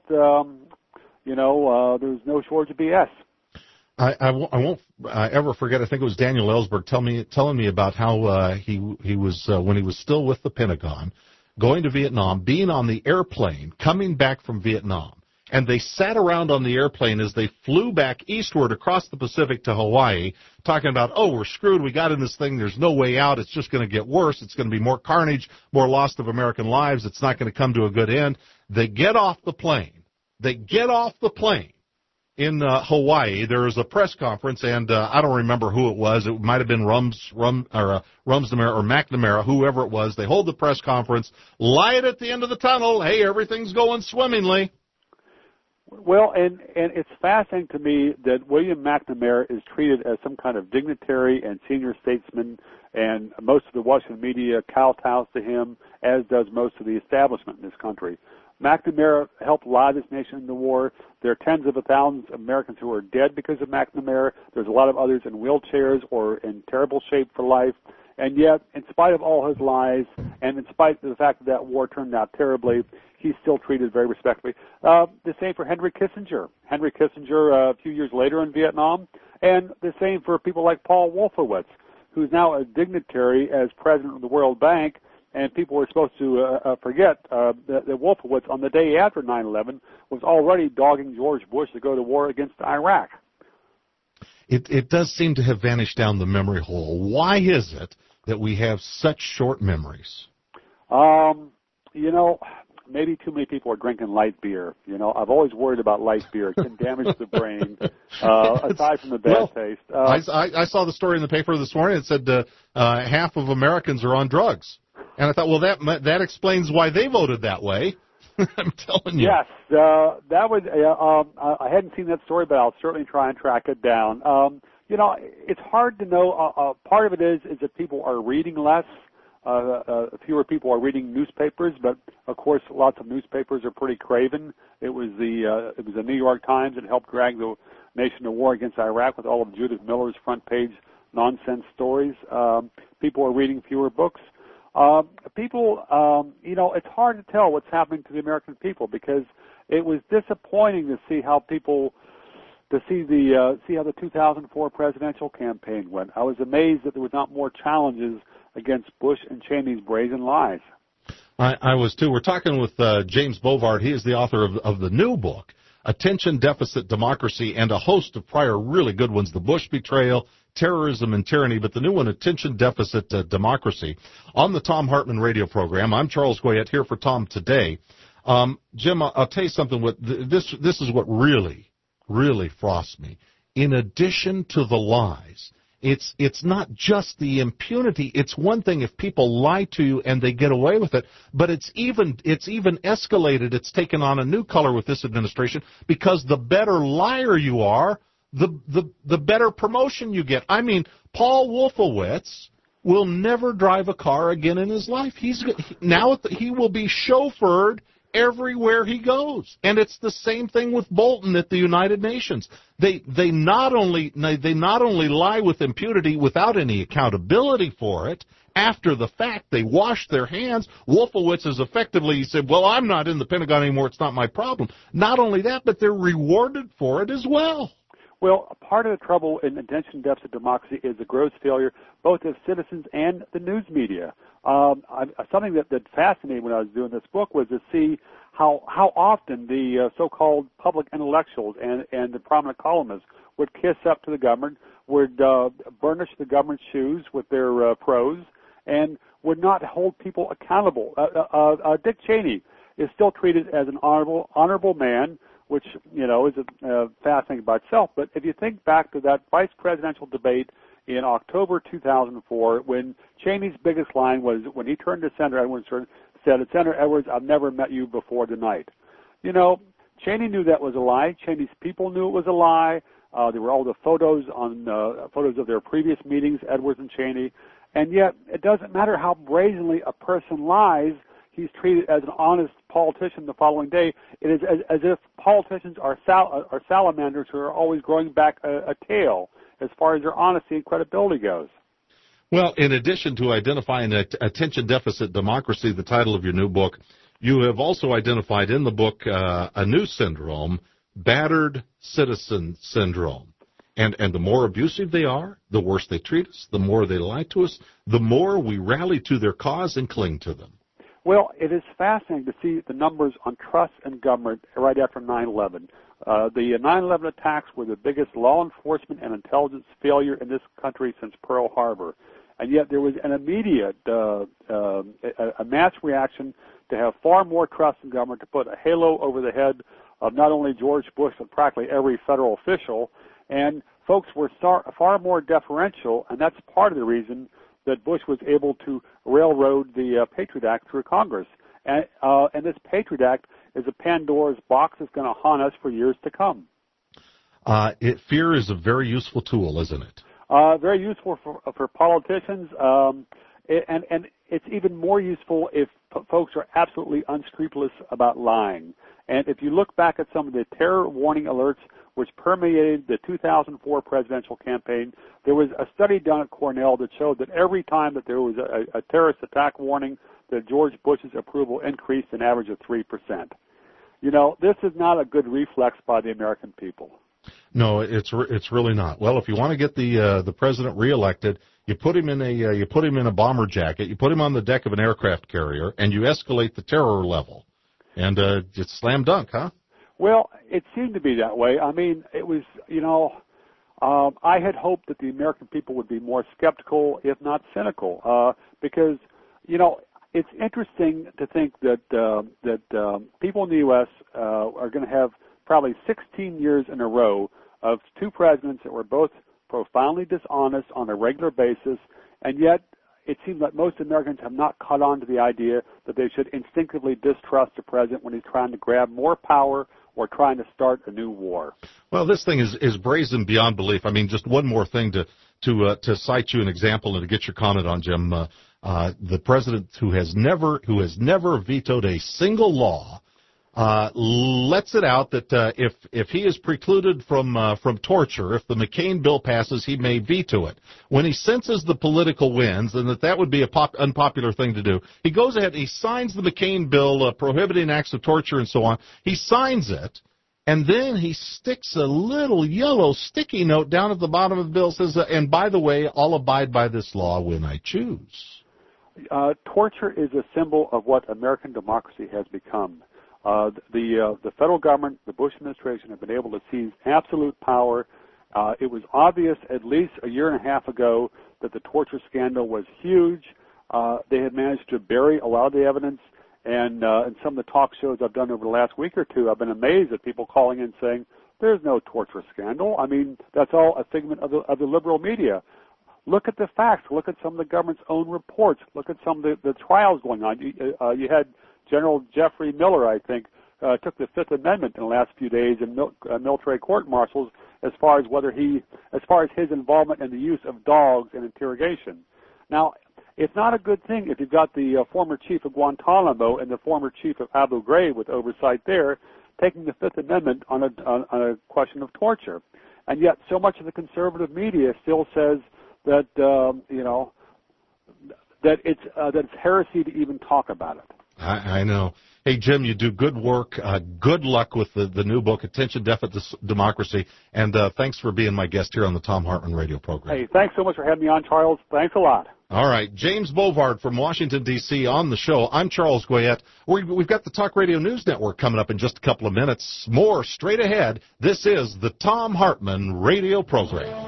Speaker 10: there's no shortage of BS.
Speaker 2: I won't ever forget. I think it was Daniel Ellsberg telling me about how he was when he was still with the Pentagon, going to Vietnam, being on the airplane, coming back from Vietnam, and they sat around on the airplane as they flew back eastward across the Pacific to Hawaii, talking about, oh, we're screwed, we got in this thing, there's no way out, it's just going to get worse, it's going to be more carnage, more loss of American lives, it's not going to come to a good end. They get off the plane. In Hawaii, there was a press conference, and I don't remember who it was. It might have been Rumsfeld or McNamara, whoever it was. They hold the press conference, light at the end of the tunnel. Hey, everything's going swimmingly.
Speaker 10: Well, and it's fascinating to me that William McNamara is treated as some kind of dignitary and senior statesman, and most of the Washington media kowtows to him, as does most of the establishment in this country. McNamara helped lie this nation in the war. There are tens of thousands of Americans who are dead because of McNamara. There's a lot of others in wheelchairs or in terrible shape for life. And yet, in spite of all his lies, and in spite of the fact that that war turned out terribly, he's still treated very respectfully. The same for Henry Kissinger. Henry Kissinger a few years later in Vietnam. And the same for people like Paul Wolfowitz, who's now a dignitary as president of the World Bank. And people were supposed to forget that Wolfowitz, on the day after 9/11, was already dogging George Bush to go to war against Iraq.
Speaker 2: It does seem to have vanished down the memory hole. Why is it that we have such short memories?
Speaker 10: Maybe too many people are drinking light beer. I've always worried about light beer. It can damage the brain, aside from the bad taste.
Speaker 2: I saw the story in the paper this morning. It said half of Americans are on drugs. And I thought, well, that explains why they voted that way. I'm telling you.
Speaker 10: Yes, that would. I hadn't seen that story, but I'll certainly try and track it down. It's hard to know. Part of it is that people are reading less. Fewer people are reading newspapers, but of course, lots of newspapers are pretty craven. It was the New York Times that helped drag the nation to war against Iraq with all of Judith Miller's front page nonsense stories. People are reading fewer books. It's hard to tell what's happening to the American people, because it was disappointing to see how the 2004 presidential campaign went. I was amazed that there was not more challenges against Bush and Cheney's brazen lies.
Speaker 2: I was too. We're talking with James Bovard. He is the author of the new book, Attention Deficit Democracy, and a host of prior really good ones, The Bush Betrayal, Terrorism and Tyranny, but the new one, Attention Deficit Democracy. On the Thom Hartmann radio program, I'm Charles Goyette, here for Tom today. Jim, I'll tell you something. This is what really frosts me. In addition to the lies, it's not just the impunity. It's one thing if people lie to you and they get away with it, but it's even escalated. It's taken on a new color with this administration, because the better liar you are, the better promotion you get. I mean, Paul Wolfowitz will never drive a car again in his life. He will be chauffeured everywhere he goes. And it's the same thing with Bolton at the United Nations. They not only lie with impunity without any accountability for it. After the fact, they wash their hands. Wolfowitz is effectively, he said, well, I'm not in the Pentagon anymore, it's not my problem. Not only that, but they're rewarded for it as well.
Speaker 10: Well, part of the trouble in attention deficit democracy is the gross failure both of citizens and the news media. Something that fascinated me when I was doing this book was to see how often the so-called public intellectuals and the prominent columnists would kiss up to the government, would burnish the government's shoes with their prose, and would not hold people accountable. Dick Cheney is still treated as an honorable man, which, is fascinating by itself. But if you think back to that vice presidential debate in October 2004, when Cheney's biggest line was when he turned to Senator Edwards and said, Senator Edwards, I've never met you before tonight. Cheney knew that was a lie. Cheney's people knew it was a lie. There were all the photos of their previous meetings, Edwards and Cheney. And yet, it doesn't matter how brazenly a person lies, he's treated as an honest politician the following day. It is as if politicians are salamanders who are always growing back a tail as far as their honesty and credibility goes.
Speaker 2: Well, in addition to identifying attention deficit democracy, the title of your new book, you have also identified in the book a new syndrome, battered citizen syndrome. And the more abusive they are, the worse they treat us, the more they lie to us, the more we rally to their cause and cling to them.
Speaker 10: Well, it is fascinating to see the numbers on trust in government right after 9/11. The 9/11 attacks were the biggest law enforcement and intelligence failure in this country since Pearl Harbor. And yet there was an immediate a mass reaction to have far more trust in government, to put a halo over the head of not only George Bush but practically every federal official. And folks were far more deferential, and that's part of the reason that Bush was able to railroad the Patriot Act through Congress. And this Patriot Act is a Pandora's box that's going to haunt us for years to come.
Speaker 2: Fear is a very useful tool, isn't it?
Speaker 10: Very useful for politicians, and it's even more useful if folks are absolutely unscrupulous about lying. And if you look back at some of the terror warning alerts which permeated the 2004 presidential campaign, there was a study done at Cornell that showed that every time that there was a terrorist attack warning, that George Bush's approval increased an average of 3%. This is not a good reflex by the American people.
Speaker 2: No, it's really not. Well, if you want to get the president reelected, you put him in a bomber jacket, you put him on the deck of an aircraft carrier, and you escalate the terror level, and it's slam dunk, huh?
Speaker 10: Well, it seemed to be that way. I mean, it was, I had hoped that the American people would be more skeptical, if not cynical, because, it's interesting to think that people in the U.S. Are going to have probably 16 years in a row of two presidents that were both profoundly dishonest on a regular basis, and yet it seems like most Americans have not caught on to the idea that they should instinctively distrust the president when he's trying to grab more power or trying to start a new war.
Speaker 2: Well, this thing is brazen beyond belief. I mean, just one more thing to cite you an example and to get your comment on, Jim. The president who has never vetoed a single law lets it out that if he is precluded from torture, if the McCain bill passes, he may veto it. When he senses the political winds and that would be a unpopular thing to do, he goes ahead and he signs the McCain bill prohibiting acts of torture and so on. He signs it, and then he sticks a little yellow sticky note down at the bottom of the bill, says, and by the way, I'll abide by this law when I choose.
Speaker 10: Torture is a symbol of what American democracy has become. The federal government, the Bush administration, have been able to seize absolute power. It was obvious at least a year and a half ago that the torture scandal was huge. They had managed to bury a lot of the evidence, and in some of the talk shows I've done over the last week or two, I've been amazed at people calling in saying, there's no torture scandal. I mean, that's all a figment of the liberal media. Look at the facts. Look at some of the government's own reports. Look at some of the trials going on. You had General Jeffrey Miller, I think, took the Fifth Amendment in the last few days in military court-martials as far as his involvement in the use of dogs in interrogation. Now, it's not a good thing if you've got the former chief of Guantanamo and the former chief of Abu Ghraib with oversight there taking the Fifth Amendment on a question of torture, and yet so much of the conservative media still says that that it's heresy to even talk about it.
Speaker 2: I know. Hey, Jim, you do good work. Good luck with the new book, Attention Deficit Democracy, and thanks for being my guest here on the Thom Hartmann radio program.
Speaker 10: Hey, thanks so much for having me on, Charles. Thanks a lot.
Speaker 2: All right, James Bovard from Washington, D.C. on the show. I'm Charles Goyette. We've got the Talk Radio News Network coming up in just a couple of minutes. More straight ahead. This is the Thom Hartmann radio program.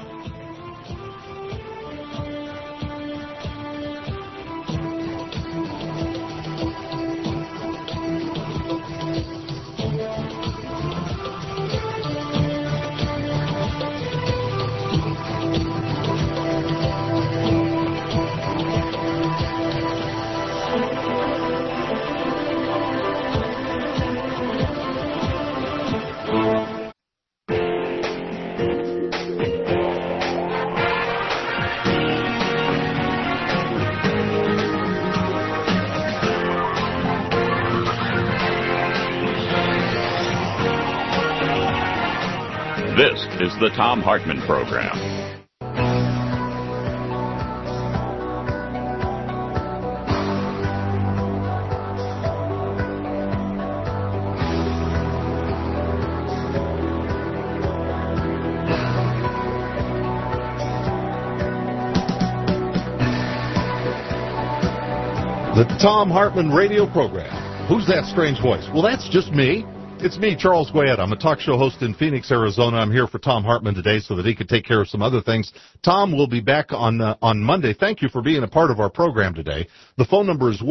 Speaker 1: This is the Thom Hartmann Program.
Speaker 2: The Thom Hartmann radio program. Who's that strange voice? Well, that's just me. It's me, Charles Goyette. I'm a talk show host in Phoenix, Arizona. I'm here for Thom Hartmann today so that he could take care of some other things. Tom will be back on Monday. Thank you for being a part of our program today. The phone number is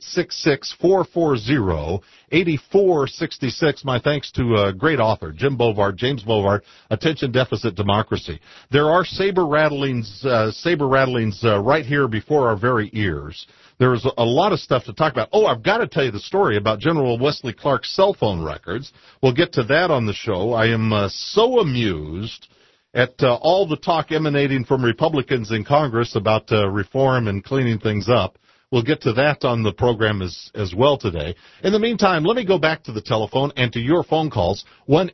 Speaker 2: 1-866-440-8466. My thanks to a great author, James Bovard, Attention Deficit Democracy. There are saber rattlings right here before our very ears. There's a lot of stuff to talk about. Oh, I've got to tell you the story about General Wesley Clark's cell phone records. We'll get to that on the show. I am so amused at all the talk emanating from Republicans in Congress about reform and cleaning things up. We'll get to that on the program as well today. In the meantime, let me go back to the telephone and to your phone calls,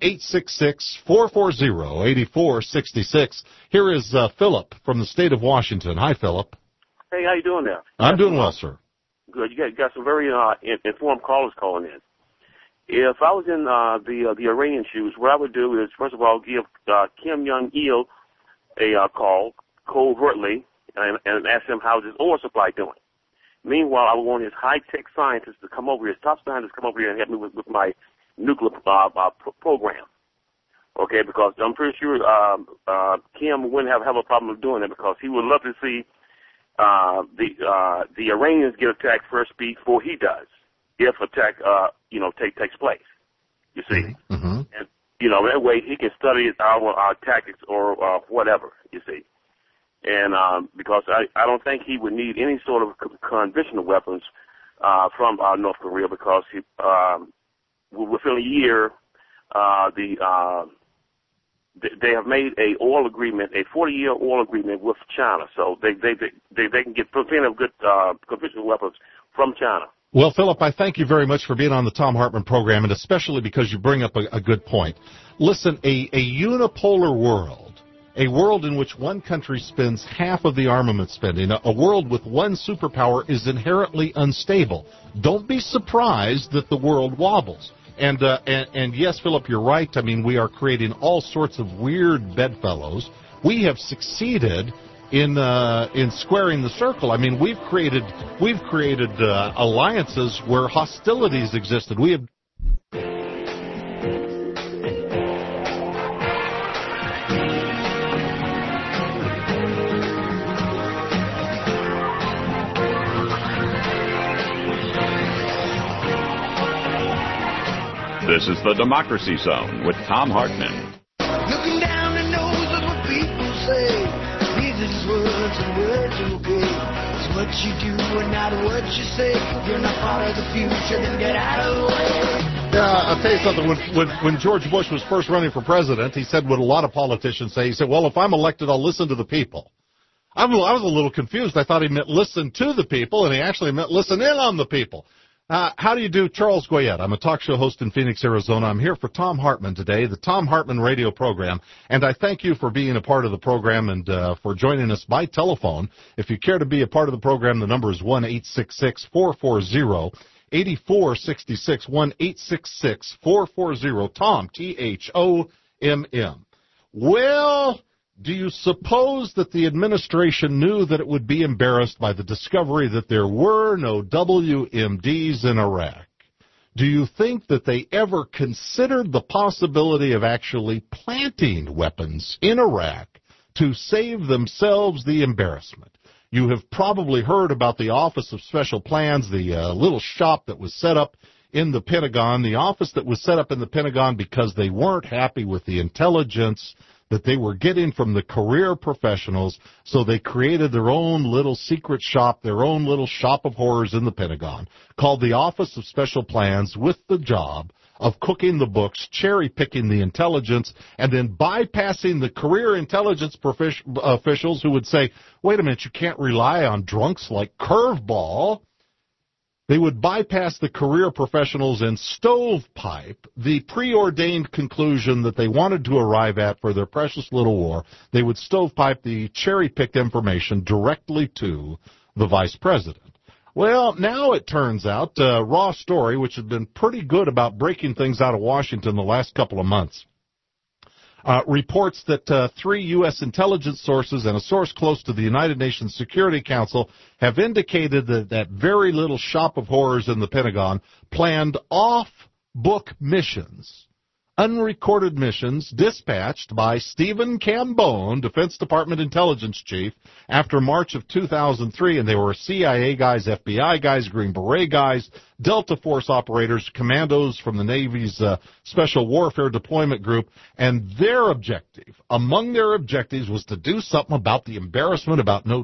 Speaker 2: 1-866-440-8466. Here is Philip from the state of Washington. Hi, Philip.
Speaker 5: Hey, how you doing there?
Speaker 2: I'm doing well, sir.
Speaker 5: Good. You got some very informed callers calling in. If I was in the Iranian shoes, what I would do is, first of all, give Kim Jong-il a call covertly and ask him how's his oil supply doing. Meanwhile, I would want his high-tech scientists to come over here, his top scientists to come over here and help me with my nuclear program. Okay, because I'm pretty sure Kim wouldn't have a problem with doing it because he would love to see the Iranians get attacked first before he does, if attack takes place. You see,
Speaker 2: mm-hmm.
Speaker 5: And that way he can study our tactics or whatever. You see, and because I don't think he would need any sort of conventional weapons from North Korea because within a year they have made a 40-year oil agreement with China, so they can get plenty of good conventional weapons from China.
Speaker 2: Well, Philip, I thank you very much for being on the Thom Hartmann program, and especially because you bring up a good point. Listen, a unipolar world, a world in which one country spends half of the armament spending, a world with one superpower is inherently unstable. Don't be surprised that the world wobbles. And yes, Philip, you're right. I mean, we are creating all sorts of weird bedfellows. We have succeeded in squaring the circle. I mean, we've created alliances where hostilities existed. We have.
Speaker 1: This is the Democracy Zone with Thom Hartmann.
Speaker 8: Looking down the nose of what people say. These are words and words are okay. It's what you do and not what you say. If you're not part of the future, then get out of the way.
Speaker 2: Yeah, I'll tell you something. When George Bush was first running for president, he said what a lot of politicians say. He said, well, if I'm elected, I'll listen to the people. I was a little confused. I thought he meant listen to the people, and he actually meant listen in on the people. How do you do? Charles Goyette. I'm a talk show host in Phoenix, Arizona. I'm here for Thom Hartmann today, the Thom Hartmann radio program, and I thank you for being a part of the program and for joining us by telephone. If you care to be a part of the program, the number is 1-866-440-8466, 1-866-440-THOM, T-H-O-M-M. Well, do you suppose that the administration knew that it would be embarrassed by the discovery that there were no WMDs in Iraq? Do you think that they ever considered the possibility of actually planting weapons in Iraq to save themselves the embarrassment? You have probably heard about the Office of Special Plans, the little shop that was set up in the Pentagon, the office that was set up in the Pentagon because they weren't happy with the intelligence that they were getting from the career professionals, so they created their own little secret shop, their own little shop of horrors in the Pentagon, called the Office of Special Plans, with the job of cooking the books, cherry-picking the intelligence, and then bypassing the career intelligence officials who would say, wait a minute, you can't rely on drunks like Curveball. They would bypass the career professionals and stovepipe the preordained conclusion that they wanted to arrive at for their precious little war. They would stovepipe the cherry-picked information directly to the vice president. Well, now it turns out, Raw Story, which has been pretty good about breaking things out of Washington the last couple of months, reports that 3 U.S. intelligence sources and a source close to the United Nations Security Council have indicated that that very little shop of horrors in the Pentagon planned off-book missions, unrecorded missions dispatched by Stephen Cambone, Defense Department intelligence chief, after March of 2003, and they were CIA guys, FBI guys, Green Beret guys, Delta Force operators, commandos from the Navy's Special Warfare Deployment Group, and their objective, among their objectives, was to do something about the embarrassment about no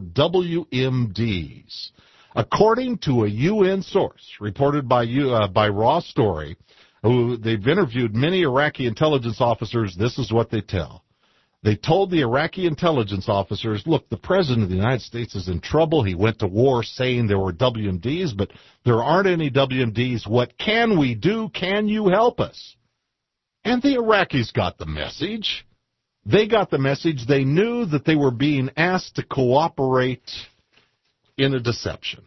Speaker 2: WMDs. According to a UN source reported by Raw Story, who they've interviewed many Iraqi intelligence officers, this is what they tell. They told the Iraqi intelligence officers, look, the President of the United States is in trouble. He went to war saying there were WMDs, but there aren't any WMDs. What can we do? Can you help us? And the Iraqis got the message. They got the message. They knew that they were being asked to cooperate in a deception.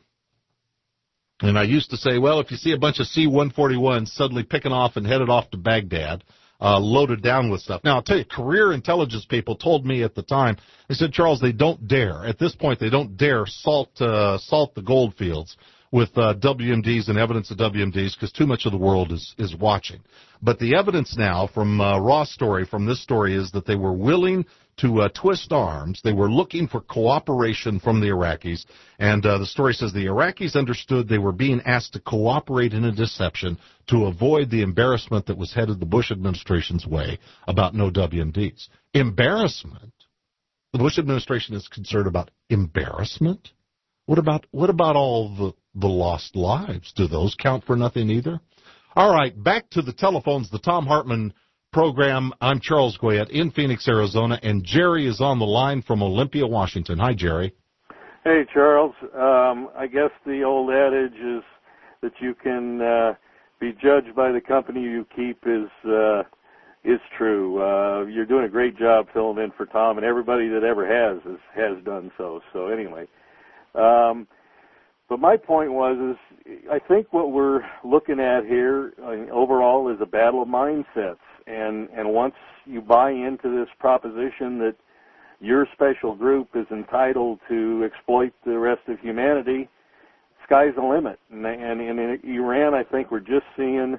Speaker 2: And I used to say, well, if you see a bunch of C-141s suddenly picking off and headed off to Baghdad, loaded down with stuff. Now, I'll tell you, career intelligence people told me at the time, they said, Charles, they don't dare. At this point, they don't dare salt the gold fields with WMDs and evidence of WMDs because too much of the world is watching. But the evidence now from Raw Story, from this story, is that they were willing to twist arms. They were looking for cooperation from the Iraqis, and the story says the Iraqis understood they were being asked to cooperate in a deception to avoid the embarrassment that was headed the Bush administration's way about no WMDs. Embarrassment? The Bush administration is concerned about embarrassment? What about all the lost lives? Do those count for nothing either? All right, back to the telephones, the Thom Hartmann program. I'm Charles Goyette in Phoenix, Arizona, and Jerry is on the line from Olympia, Washington. Hi, Jerry.
Speaker 11: Hey, Charles. I guess the old adage is that you can be judged by the company you keep is true. You're doing a great job filling in for Tom, and everybody that ever has done so. So anyway, but my point is I think what we're looking at here overall is a battle of mindsets. And once you buy into this proposition that your special group is entitled to exploit the rest of humanity, sky's the limit. And in Iran, I think we're just seeing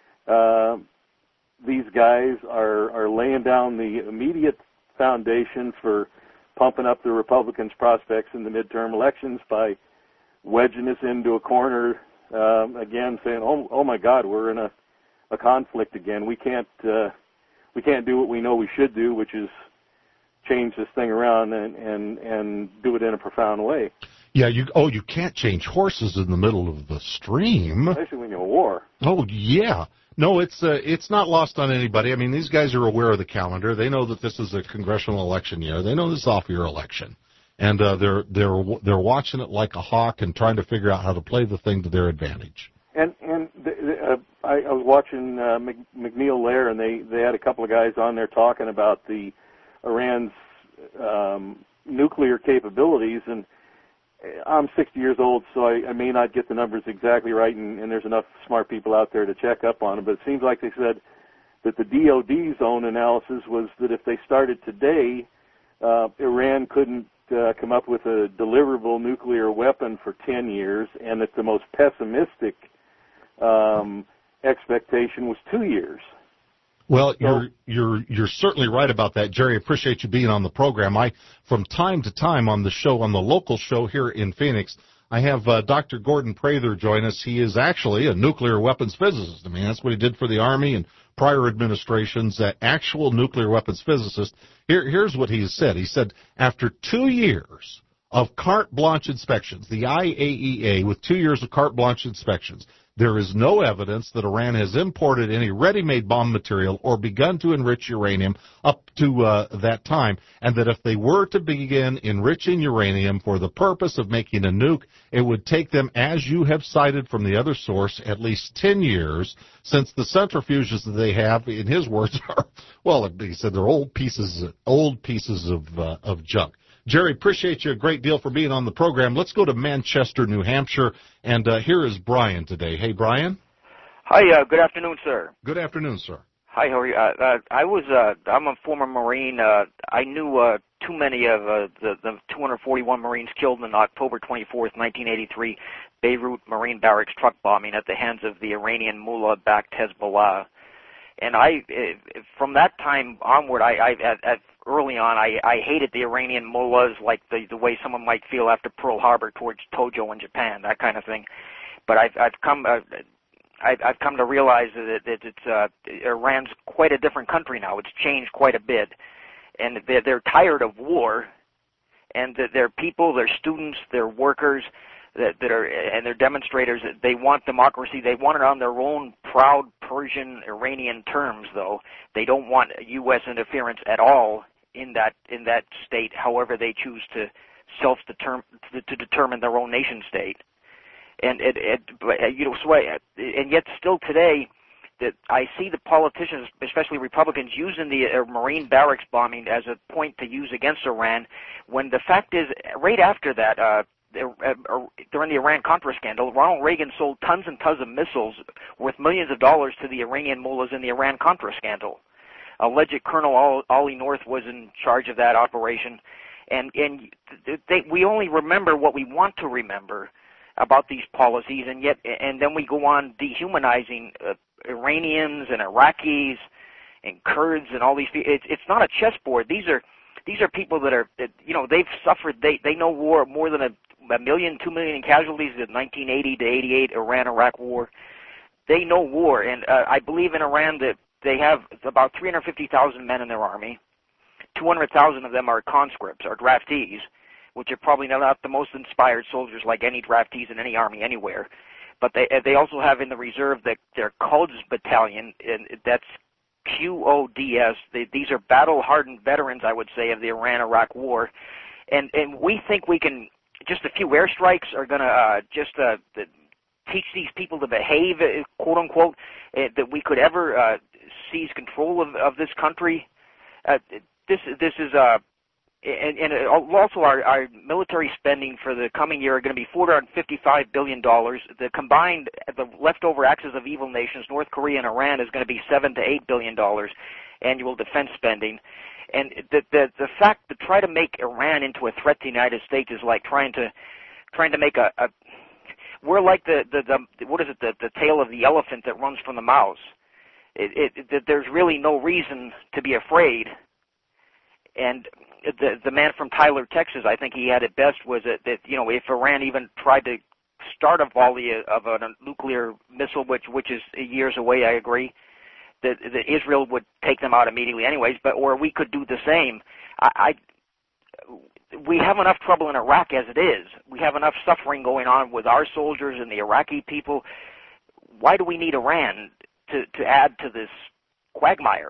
Speaker 11: these guys are laying down the immediate foundation for pumping up the Republicans' prospects in the midterm elections by wedging us into a corner again, saying, "Oh my God, we're in a conflict again. We can't do what we know we should do, which is change this thing around and do it in a profound way."
Speaker 2: Yeah, you can't change horses in the middle of the stream,
Speaker 11: especially when you're at war.
Speaker 2: Oh yeah. No, it's not lost on anybody. I mean, these guys are aware of the calendar. They know that this is a congressional election year. They know this is off-year election, and they're watching it like a hawk and trying to figure out how to play the thing to their advantage.
Speaker 11: And I was watching McNeil Lair, and they had a couple of guys on there talking about the Iran's nuclear capabilities, and I'm 60 years old, so I may not get the numbers exactly right, and there's enough smart people out there to check up on them, but it seems like they said that the DOD's own analysis was that if they started today, Iran couldn't come up with a deliverable nuclear weapon for 10 years, and that the most pessimistic expectation was 2 years.
Speaker 2: Well, you're certainly right about that, Jerry. Appreciate you being on the program. From time to time on the show, on the local show here in Phoenix, I have Dr. Gordon Prather join us. He is actually a nuclear weapons physicist. I mean, that's what he did for the Army and prior administrations, actual nuclear weapons physicist. Here's what he said. He said, after 2 years of carte blanche inspections, the IAEA with 2 years of carte blanche inspections, there is no evidence that Iran has imported any ready-made bomb material or begun to enrich uranium up to that time, and that if they were to begin enriching uranium for the purpose of making a nuke, it would take them, as you have cited from the other source, at least 10 years, since the centrifuges that they have, in his words, are, well, he said they're old pieces of junk. Jerry, appreciate you a great deal for being on the program. Let's go to Manchester, New Hampshire, and here is Brian today. Hey, Brian.
Speaker 12: Hi, good afternoon, sir.
Speaker 2: Good afternoon, sir.
Speaker 12: Hi, how are you? I'm a former Marine. I knew too many of the 241 Marines killed in October 24th, 1983, Beirut Marine Barracks truck bombing at the hands of the Iranian mullah-backed Hezbollah. And from that time onward, early on, I hated the Iranian mullahs like the way someone might feel after Pearl Harbor towards Tojo in Japan, that kind of thing. But I've come to realize that it's Iran's quite a different country now. It's changed quite a bit, and they're tired of war, and their people, their students, their workers, that are, and their demonstrators, they want democracy. They want it on their own proud Persian Iranian terms, though. They don't want U.S. interference at all in that state, however they choose to determine their own nation state. And and yet still today, that I see the politicians, especially Republicans, using the Marine barracks bombing as a point to use against Iran, when the fact is, right after that, during the Iran-Contra scandal, Ronald Reagan sold tons and tons of missiles worth millions of dollars to the Iranian mullahs in the Iran-Contra scandal. Alleged Colonel Ollie North was in charge of that operation, and we only remember what we want to remember about these policies, and then we go on dehumanizing Iranians and Iraqis and Kurds and all these people. It's not a chessboard. These are people that they've suffered. They know war more than a million, 2 million casualties in 1980 to 88 Iran-Iraq war. They know war, and I believe in Iran that they have about 350,000 men in their army. 200,000 of them are conscripts, or draftees, which are probably not the most inspired soldiers like any draftees in any army anywhere. But they also have in the reserve their Quds battalion, and that's QODS. These are battle-hardened veterans, I would say, of the Iran-Iraq war. And we think we can, just a few airstrikes are going to teach these people to behave, quote-unquote, that we could ever seize control of this country. This is and also our military spending for the coming year are going to be $455 billion. The combined, the leftover axis of evil nations, North Korea and Iran, is going to be $7 to $8 billion annual defense spending. And the fact to try to make Iran into a threat to the United States is like trying to make a we're like the what is it, the tail of the elephant that runs from the mouse. There's really no reason to be afraid. And the man from Tyler, Texas, I think he had it best, was that if Iran even tried to start a volley of a nuclear missile, which is years away, I agree, that Israel would take them out immediately anyways, or we could do the same. We have enough trouble in Iraq as it is. We have enough suffering going on with our soldiers and the Iraqi people. Why do we need Iran to add to this quagmire?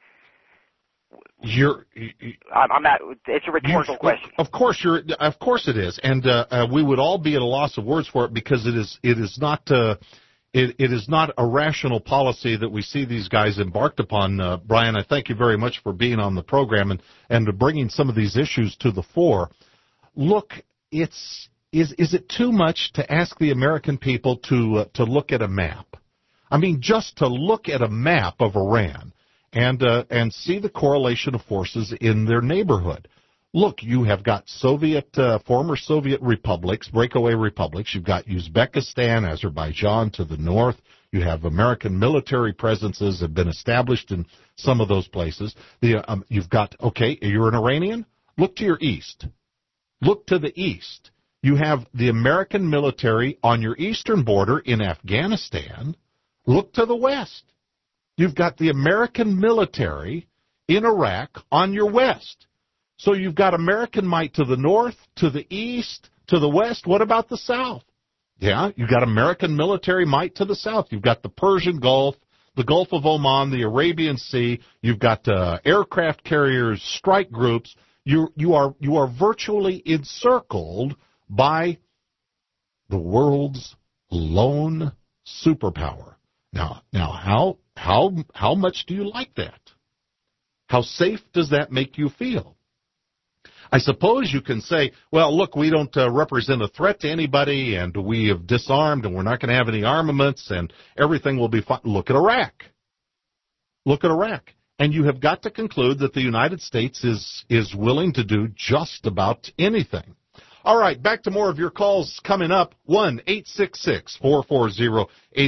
Speaker 12: It's a rhetorical question.
Speaker 2: Of course it is, and we would all be at a loss of words for it, because it is not a rational policy that we see these guys embarked upon. Brian, I thank you very much for being on the program and bringing some of these issues to the fore. Look, is it too much to ask the American people to look at a map? I mean, just to look at a map of Iran and see the correlation of forces in their neighborhood. Look, you have got former Soviet republics, breakaway republics. You've got Uzbekistan, Azerbaijan to the north. You have American military presences have been established in some of those places. You've got, you're an Iranian? Look to your east. Look to the east. You have the American military on your eastern border in Afghanistan. Look to the west. You've got the American military in Iraq on your west. So you've got American might to the north, to the east, to the west. What about the south? Yeah, you've got American military might to the south. You've got the Persian Gulf, the Gulf of Oman, the Arabian Sea. You've got aircraft carriers, strike groups. You are virtually encircled by the world's lone superpower. Now, how much do you like that? How safe does that make you feel? I suppose you can say, well, look, we don't represent a threat to anybody, and we have disarmed, and we're not going to have any armaments, and everything will be fine. Look at Iraq. Look at Iraq. And you have got to conclude that the United States is willing to do just about anything. All right, back to more of your calls coming up. 1-866-440-8466,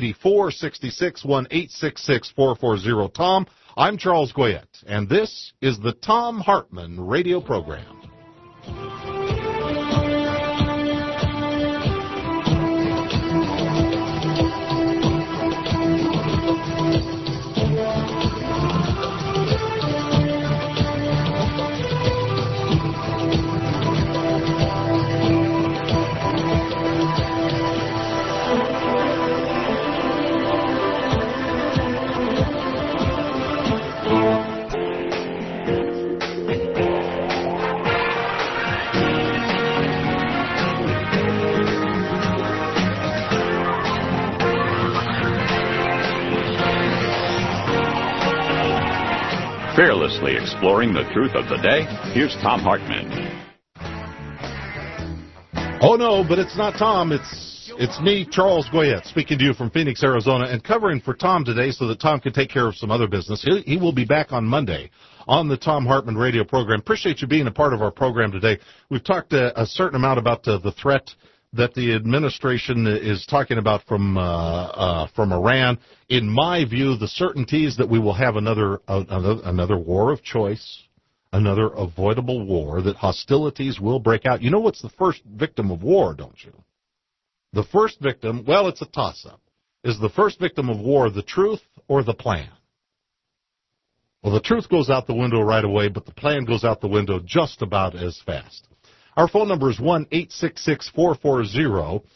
Speaker 2: 1-866-440-TOM. I'm Charles Goyette, and this is the Thom Hartmann radio program.
Speaker 1: Fearlessly exploring the truth of the day, here's Thom Hartmann.
Speaker 2: Oh no, but it's not Tom. It's me, Charles Goyette, speaking to you from Phoenix, Arizona, and covering for Tom today so that Tom can take care of some other business. He will be back on Monday on the Thom Hartmann radio program. Appreciate you being a part of our program today. We've talked a certain amount about the threat that the administration is talking about from Iran. In my view, the certainty is that we will have another war of choice, another avoidable war, that hostilities will break out. You know what's the first victim of war, don't you? The first victim, well, it's a toss-up. Is the first victim of war the truth or the plan? Well, the truth goes out the window right away, but the plan goes out the window just about as fast. Our phone number is 1-866-440-8466,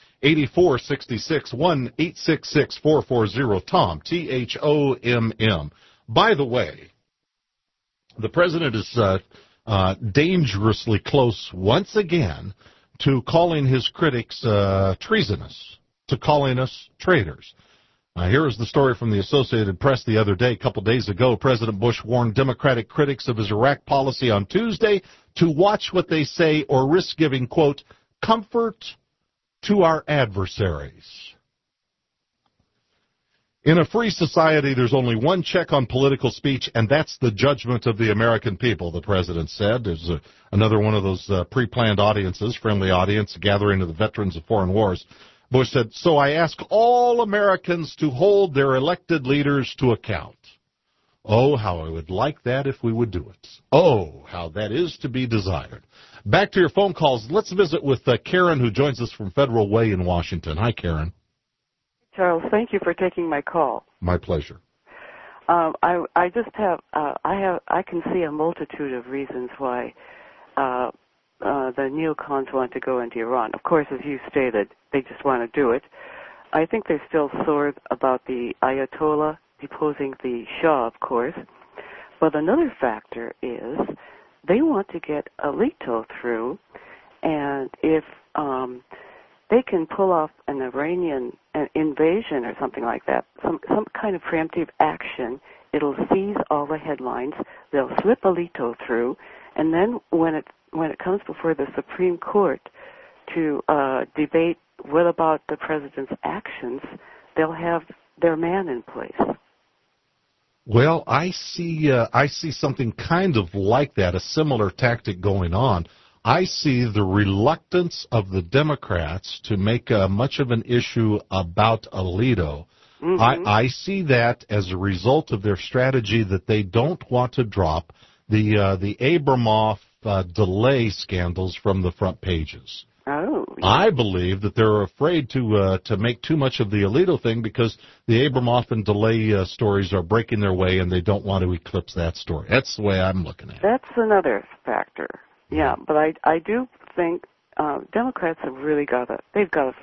Speaker 2: 1-866-440-TOM, THOMM. By the way, the president is dangerously close once again to calling his critics treasonous, to calling us traitors. Here is the story from the Associated Press the other day. A couple days ago, President Bush warned Democratic critics of his Iraq policy on Tuesday to watch what they say or risk giving, quote, comfort to our adversaries. In a free society, there's only one check on political speech, and that's the judgment of the American people, the president said. There's another one of those pre-planned audiences, friendly audience, gathering of the veterans of foreign wars. Bush said, so I ask all Americans to hold their elected leaders to account. Oh, how I would like that if we would do it. Oh, how that is to be desired. Back to your phone calls. Let's visit with Karen, who joins us from Federal Way in Washington. Hi, Karen.
Speaker 13: Charles, thank you for taking my call.
Speaker 2: My pleasure.
Speaker 13: I just have I can see a multitude of reasons why the neocons want to go into Iran. Of course, as you stated, they just want to do it. I think they're still sore about the Ayatollah deposing the Shah, of course. But another factor is they want to get Alito through, and if they can pull off an Iranian invasion or something like that, some kind of preemptive action, it'll seize all the headlines. They'll slip Alito through, and then when it comes before the Supreme Court to debate what about the president's actions, they'll have their man in place.
Speaker 2: Well, I see something kind of like that, a similar tactic going on. I see the reluctance of the Democrats to make much of an issue about Alito. Mm-hmm. I see that as a result of their strategy that they don't want to drop the Abramoff delay scandals from the front pages.
Speaker 13: Oh.
Speaker 2: I believe that they're afraid to make too much of the Alito thing because the Abramoff and delay stories are breaking their way, and they don't want to eclipse that story. That's the way I'm looking at it.
Speaker 13: That's another factor. Yeah, but I do think Democrats have really they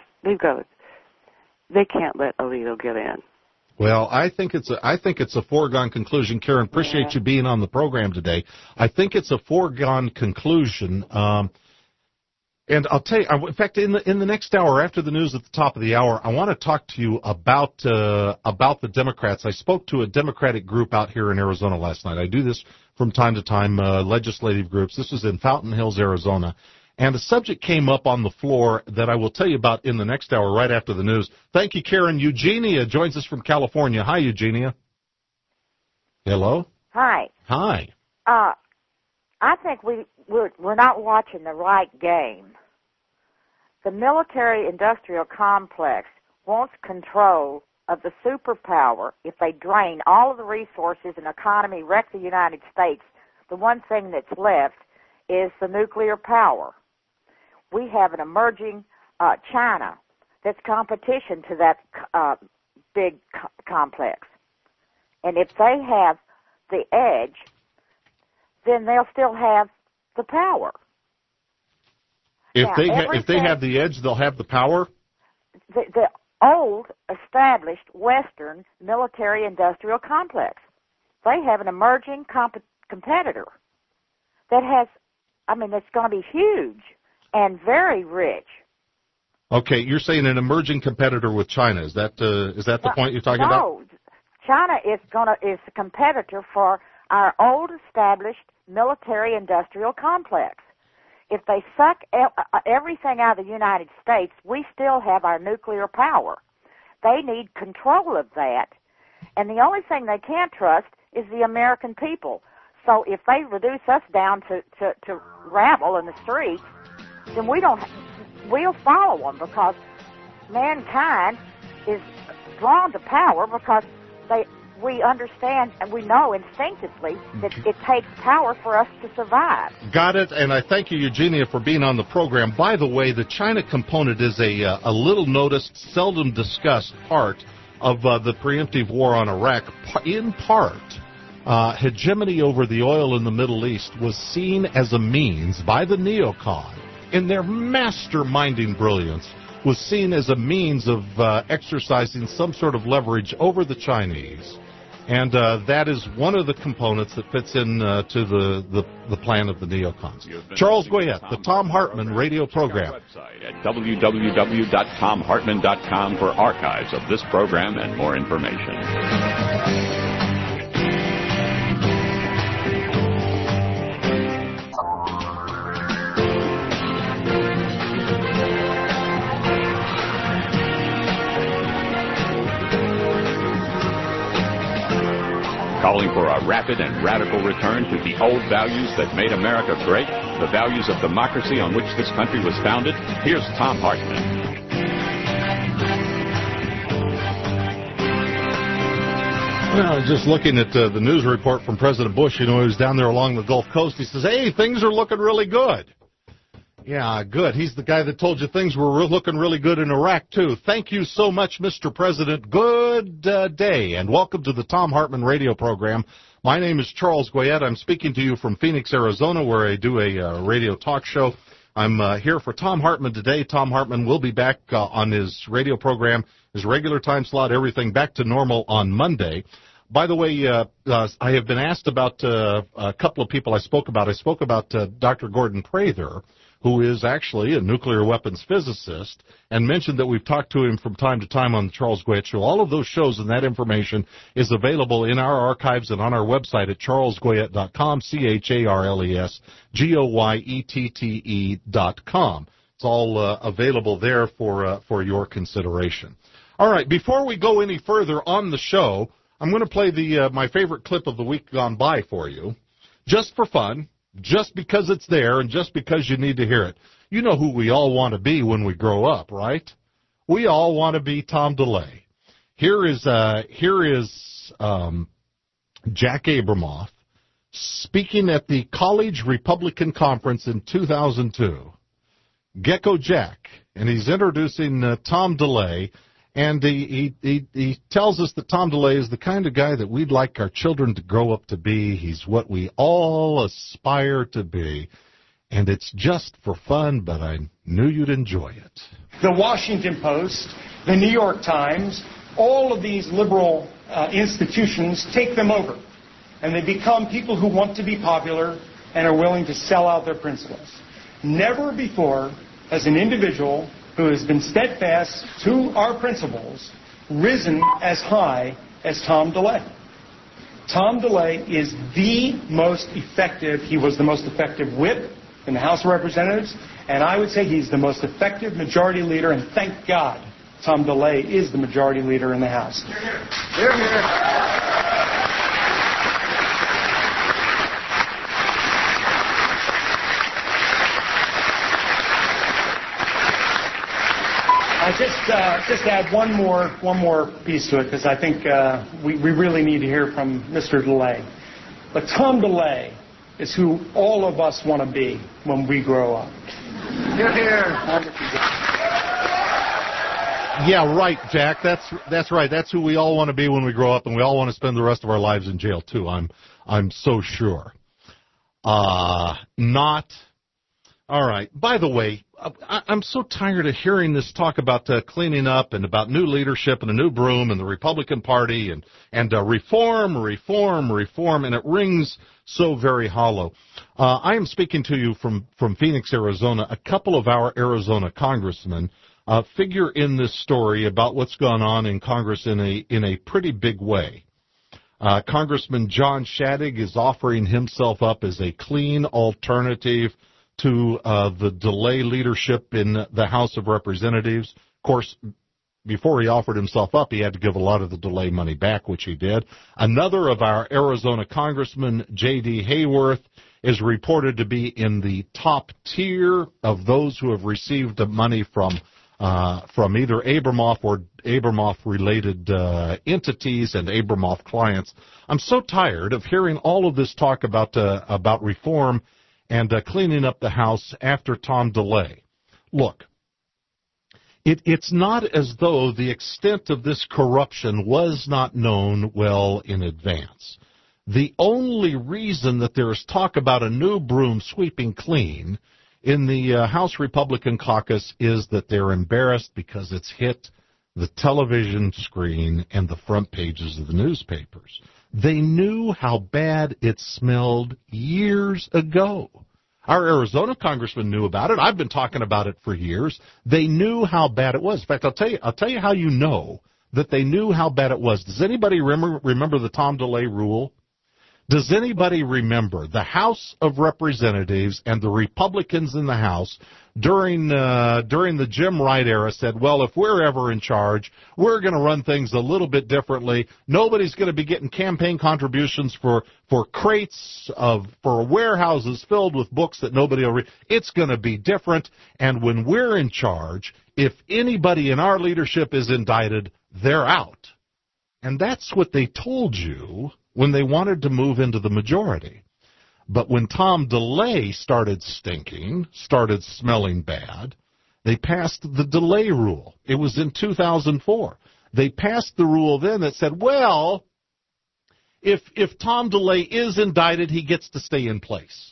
Speaker 13: can't let Alito get in.
Speaker 2: Well, I think it's a foregone conclusion. Karen, appreciate you being on the program today. I think it's a foregone conclusion. And I'll tell you, in fact, in the next hour, after the news at the top of the hour, I want to talk to you about the Democrats. I spoke to a Democratic group out here in Arizona last night. I do this from time to time, legislative groups. This was in Fountain Hills, Arizona. And a subject came up on the floor that I will tell you about in the next hour, right after the news. Thank you, Karen. Eugenia joins us from California. Hi, Eugenia. Hello?
Speaker 14: Hi.
Speaker 2: Hi.
Speaker 14: I think we're not watching the right game. The military-industrial complex wants control of the superpower. If they drain all of the resources and economy, wreck the United States, the one thing that's left is the nuclear power. We have an emerging China that's competition to that big complex. And if they have the edge, then they'll still have the power.
Speaker 2: If they have the edge, they'll have the power?
Speaker 14: The old, established Western military-industrial complex. They have an emerging competitor that has, it's going to be huge and very rich.
Speaker 2: Okay, you're saying an emerging competitor with China. Is that the point you're talking about?
Speaker 14: No, China is a competitor for our old, established military-industrial complex. If they suck everything out of the United States, we still have our nuclear power. They need control of that. And the only thing they can't trust is the American people. So if they reduce us down to rabble in the streets, then we'll follow them, because mankind is drawn to power because we understand and we know instinctively that it takes power for us to survive.
Speaker 2: Got it, and I thank you, Eugenia, for being on the program. By the way, the China component is a little noticed, seldom discussed part of the preemptive war on Iraq. In part, hegemony over the oil in the Middle East was seen as a means by the neocon, in their masterminding brilliance, was seen as a means of exercising some sort of leverage over the Chinese. And that is one of the components that fits in to the plan of the neocons. Charles Goyette, the Thom Hartmann radio program.
Speaker 1: Website at www.thomhartmann.com for archives of this program and more information. calling for a rapid and radical return to the old values that made America great, the values of democracy on which this country was founded. Here's Thom Hartmann.
Speaker 2: Well, just looking at the news report from President Bush, he was down there along the Gulf Coast. He says, hey, things are looking really good. Yeah, good. He's the guy that told you things were looking really good in Iraq, too. Thank you so much, Mr. President. Good day, and welcome to the Thom Hartmann radio program. My name is Charles Goyette. I'm speaking to you from Phoenix, Arizona, where I do a radio talk show. I'm here for Thom Hartmann today. Thom Hartmann will be back on his radio program, his regular time slot, everything back to normal on Monday. By the way, I have been asked about a couple of people I spoke about. I spoke about Dr. Gordon Prather, who is actually a nuclear weapons physicist, and mentioned that we've talked to him from time to time on the Charles Goyette Show. All of those shows and that information is available in our archives and on our website at charlesgoyette.com, CharlesGoyette.com. It's all available there for your consideration. All right, before we go any further on the show, I'm going to play my favorite clip of the week gone by for you, just for fun, just because it's there and just because you need to hear it. You know who we all want to be when we grow up, right? We all want to be Tom DeLay. Here is Jack Abramoff speaking at the College Republican Conference in 2002. Gecko Jack, and he's introducing Tom DeLay. And he tells us that Tom DeLay is the kind of guy that we'd like our children to grow up to be. He's what we all aspire to be. And it's just for fun, but I knew you'd enjoy it.
Speaker 15: The Washington Post, the New York Times, all of these liberal institutions take them over. And they become people who want to be popular and are willing to sell out their principles. Never before has an individual who has been steadfast to our principles, risen as high as Tom DeLay. Tom DeLay is the most effective, he was the most effective whip in the House of Representatives, and I would say he's the most effective majority leader, and thank God Tom DeLay is the majority leader in the House. Hear, hear. I just add one more piece to it, because I think we really need to hear from Mr. DeLay. But Tom DeLay is who all of us want to be when we grow up. Hear, hear.
Speaker 2: Yeah, right, Jack. That's right. That's who we all want to be when we grow up, and we all want to spend the rest of our lives in jail too. I'm so sure. Not. All right. By the way, I'm so tired of hearing this talk about cleaning up and about new leadership and a new broom and the Republican Party and reform, and it rings so very hollow. I am speaking to you from Phoenix, Arizona. A couple of our Arizona congressmen figure in this story about what's gone on in Congress in a pretty big way. Congressman John Shadegg is offering himself up as a clean alternative to the DeLay leadership in the House of Representatives. Of course, before he offered himself up, he had to give a lot of the DeLay money back, which he did. Another of our Arizona congressmen, J.D. Hayworth, is reported to be in the top tier of those who have received money from either Abramoff or Abramoff-related entities and Abramoff clients. I'm so tired of hearing all of this talk about reform and cleaning up the House after Tom DeLay. Look, it's not as though the extent of this corruption was not known well in advance. The only reason that there is talk about a new broom sweeping clean in the House Republican caucus is that they're embarrassed because it's hit the television screen and the front pages of the newspapers. They knew how bad it smelled years ago. Our Arizona congressman knew about it. I've been talking about it for years. They knew how bad it was. In fact, I'll tell you how you know that they knew how bad it was. Does anybody remember the Tom DeLay rule? Does anybody remember the House of Representatives and the Republicans in the House during the Jim Wright era said, well, if we're ever in charge, we're going to run things a little bit differently. Nobody's going to be getting campaign contributions for crates for warehouses filled with books that nobody will read. It's going to be different. And when we're in charge, if anybody in our leadership is indicted, they're out. And that's what they told you when they wanted to move into the majority. But when Tom DeLay started stinking, started smelling bad, they passed the DeLay rule. It was in 2004. They passed the rule then that said, well, if Tom DeLay is indicted, he gets to stay in place.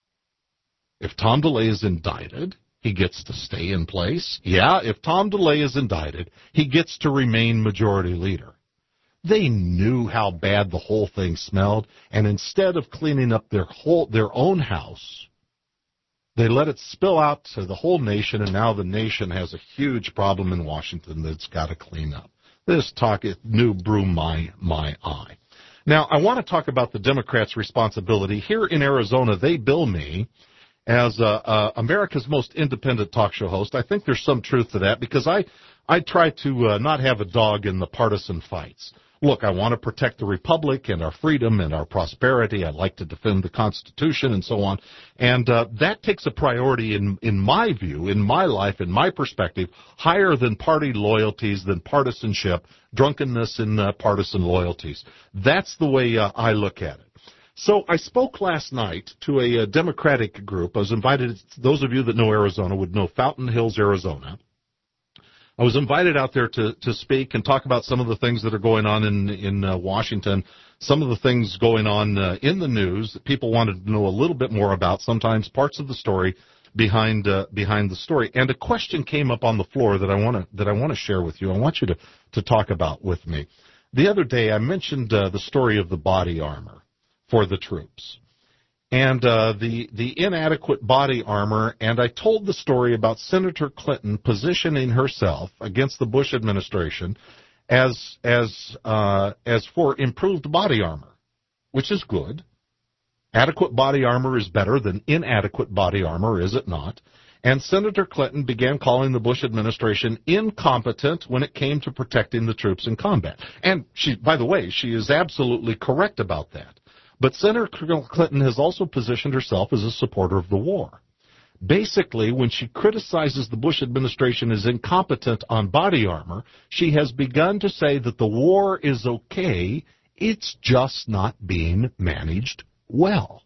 Speaker 2: If Tom DeLay is indicted, he gets to stay in place. Yeah, if Tom DeLay is indicted, he gets to remain majority leader. They knew how bad the whole thing smelled, and instead of cleaning up their own house, they let it spill out to the whole nation, and now the nation has a huge problem in Washington that's got to clean up. This talk blew my eye. Now, I want to talk about the Democrats' responsibility. Here in Arizona, they bill me as America's most independent talk show host. I think there's some truth to that because I try to not have a dog in the partisan fights. Look, I want to protect the republic and our freedom and our prosperity. I like to defend the Constitution and so on. And that takes a priority in my view, in my life, in my perspective, higher than party loyalties, than partisanship, drunkenness and partisan loyalties. That's the way I look at it. So I spoke last night to a Democratic group. I was invited, those of you that know Arizona would know Fountain Hills, Arizona. I was invited out there to speak and talk about some of the things that are going on in Washington, some of the things going on in the news that people wanted to know a little bit more about, sometimes parts of the story behind the story. And a question came up on the floor that I want to share with you. I want you to talk about with me. The other day I mentioned the story of the body armor for the troops. And the inadequate body armor, and I told the story about Senator Clinton positioning herself against the Bush administration as for improved body armor, which is good. Adequate body armor is better than inadequate body armor, is it not? And Senator Clinton began calling the Bush administration incompetent when it came to protecting the troops in combat. And she, by the way, she is absolutely correct about that. But Senator Clinton has also positioned herself as a supporter of the war. Basically, when she criticizes the Bush administration as incompetent on body armor, she has begun to say that the war is okay, it's just not being managed well.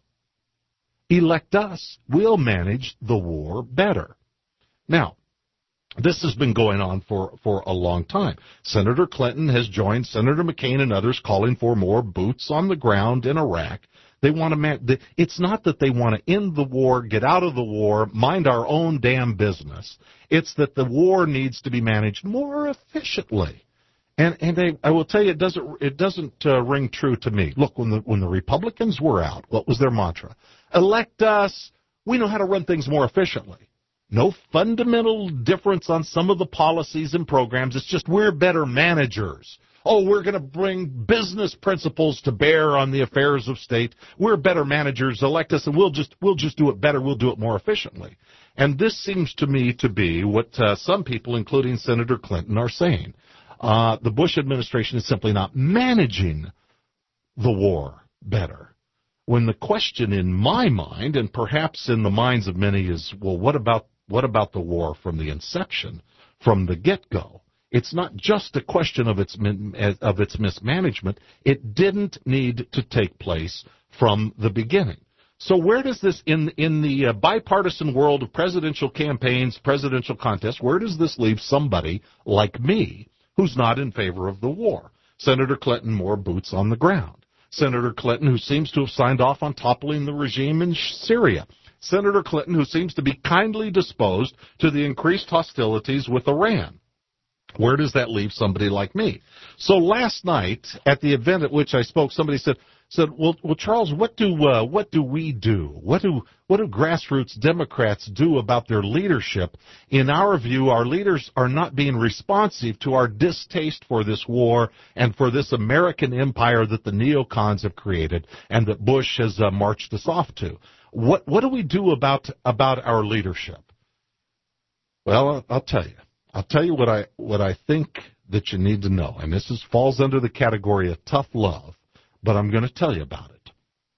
Speaker 2: Elect us, we'll manage the war better. Now, this has been going on for a long time. Senator Clinton has joined Senator McCain and others calling for more boots on the ground in Iraq. They want to it's not that they want to end the war, get out of the war, mind our own damn business. It's that the war needs to be managed more efficiently. And I will tell you, it doesn't ring true to me. Look, when the Republicans were out, what was their mantra? Elect us. We know how to run things more efficiently. No fundamental difference on some of the policies and programs. It's just we're better managers. Oh, we're going to bring business principles to bear on the affairs of state. We're better managers. Elect us, and we'll just do it better. We'll do it more efficiently. And this seems to me to be what some people, including Senator Clinton, are saying. The Bush administration is simply not managing the war better. When the question in my mind, and perhaps in the minds of many, is, well, what about the war from the inception, from the get-go? It's not just a question of its mismanagement. It didn't need to take place from the beginning. So where does this, in the bipartisan world of presidential campaigns, presidential contests, where does this leave somebody like me who's not in favor of the war? Senator Clinton, more boots on the ground. Senator Clinton, who seems to have signed off on toppling the regime in Syria. Senator Clinton, who seems to be kindly disposed to the increased hostilities with Iran. Where does that leave somebody like me? So last night, at the event at which I spoke, somebody said, well, Charles, what do we do? What do grassroots Democrats do about their leadership? In our view, our leaders are not being responsive to our distaste for this war and for this American empire that the neocons have created and that Bush has marched us off to. What do we do about our leadership? Well, I'll tell you. I'll tell you what I think that you need to know, and this falls under the category of tough love, but I'm going to tell you about it.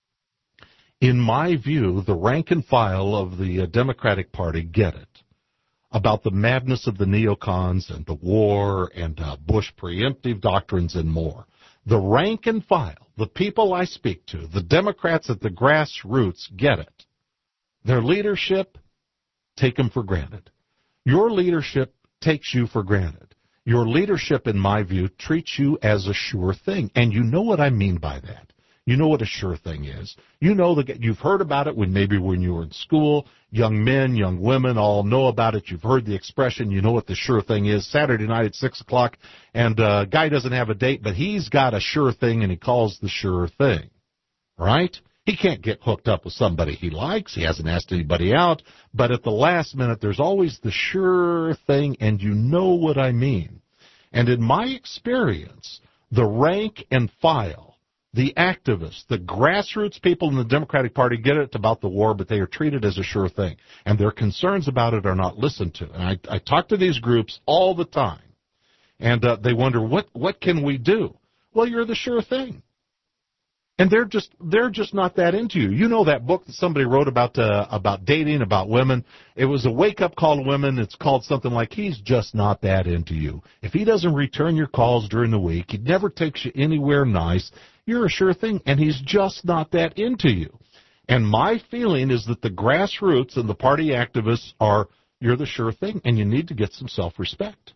Speaker 2: In my view, the rank and file of the Democratic Party get it about the madness of the neocons and the war and Bush preemptive doctrines and more. The rank and file, the people I speak to, the Democrats at the grassroots get it. Their leadership, take them for granted. Your leadership takes you for granted. Your leadership, in my view, treats you as a sure thing. And you know what I mean by that. You know what a sure thing is. You know that you've heard about it when you were in school. Young men, young women all know about it. You've heard the expression. You know what the sure thing is. Saturday night at 6 o'clock, and guy doesn't have a date, but he's got a sure thing, and he calls the sure thing. Right? He can't get hooked up with somebody he likes. He hasn't asked anybody out. But at the last minute, there's always the sure thing, and you know what I mean. And in my experience, the rank and file, the activists, the grassroots people in the Democratic Party get it about the war, but they are treated as a sure thing. And their concerns about it are not listened to. And I talk to these groups all the time. And they wonder, what can we do? Well, you're the sure thing. And they're just not that into you. You know that book that somebody wrote about dating, about women. It was a wake-up call to women. It's called something like, he's just not that into you. If he doesn't return your calls during the week, he never takes you anywhere nice, you're a sure thing, and he's just not that into you. And my feeling is that the grassroots and the party activists you're the sure thing, and you need to get some self-respect.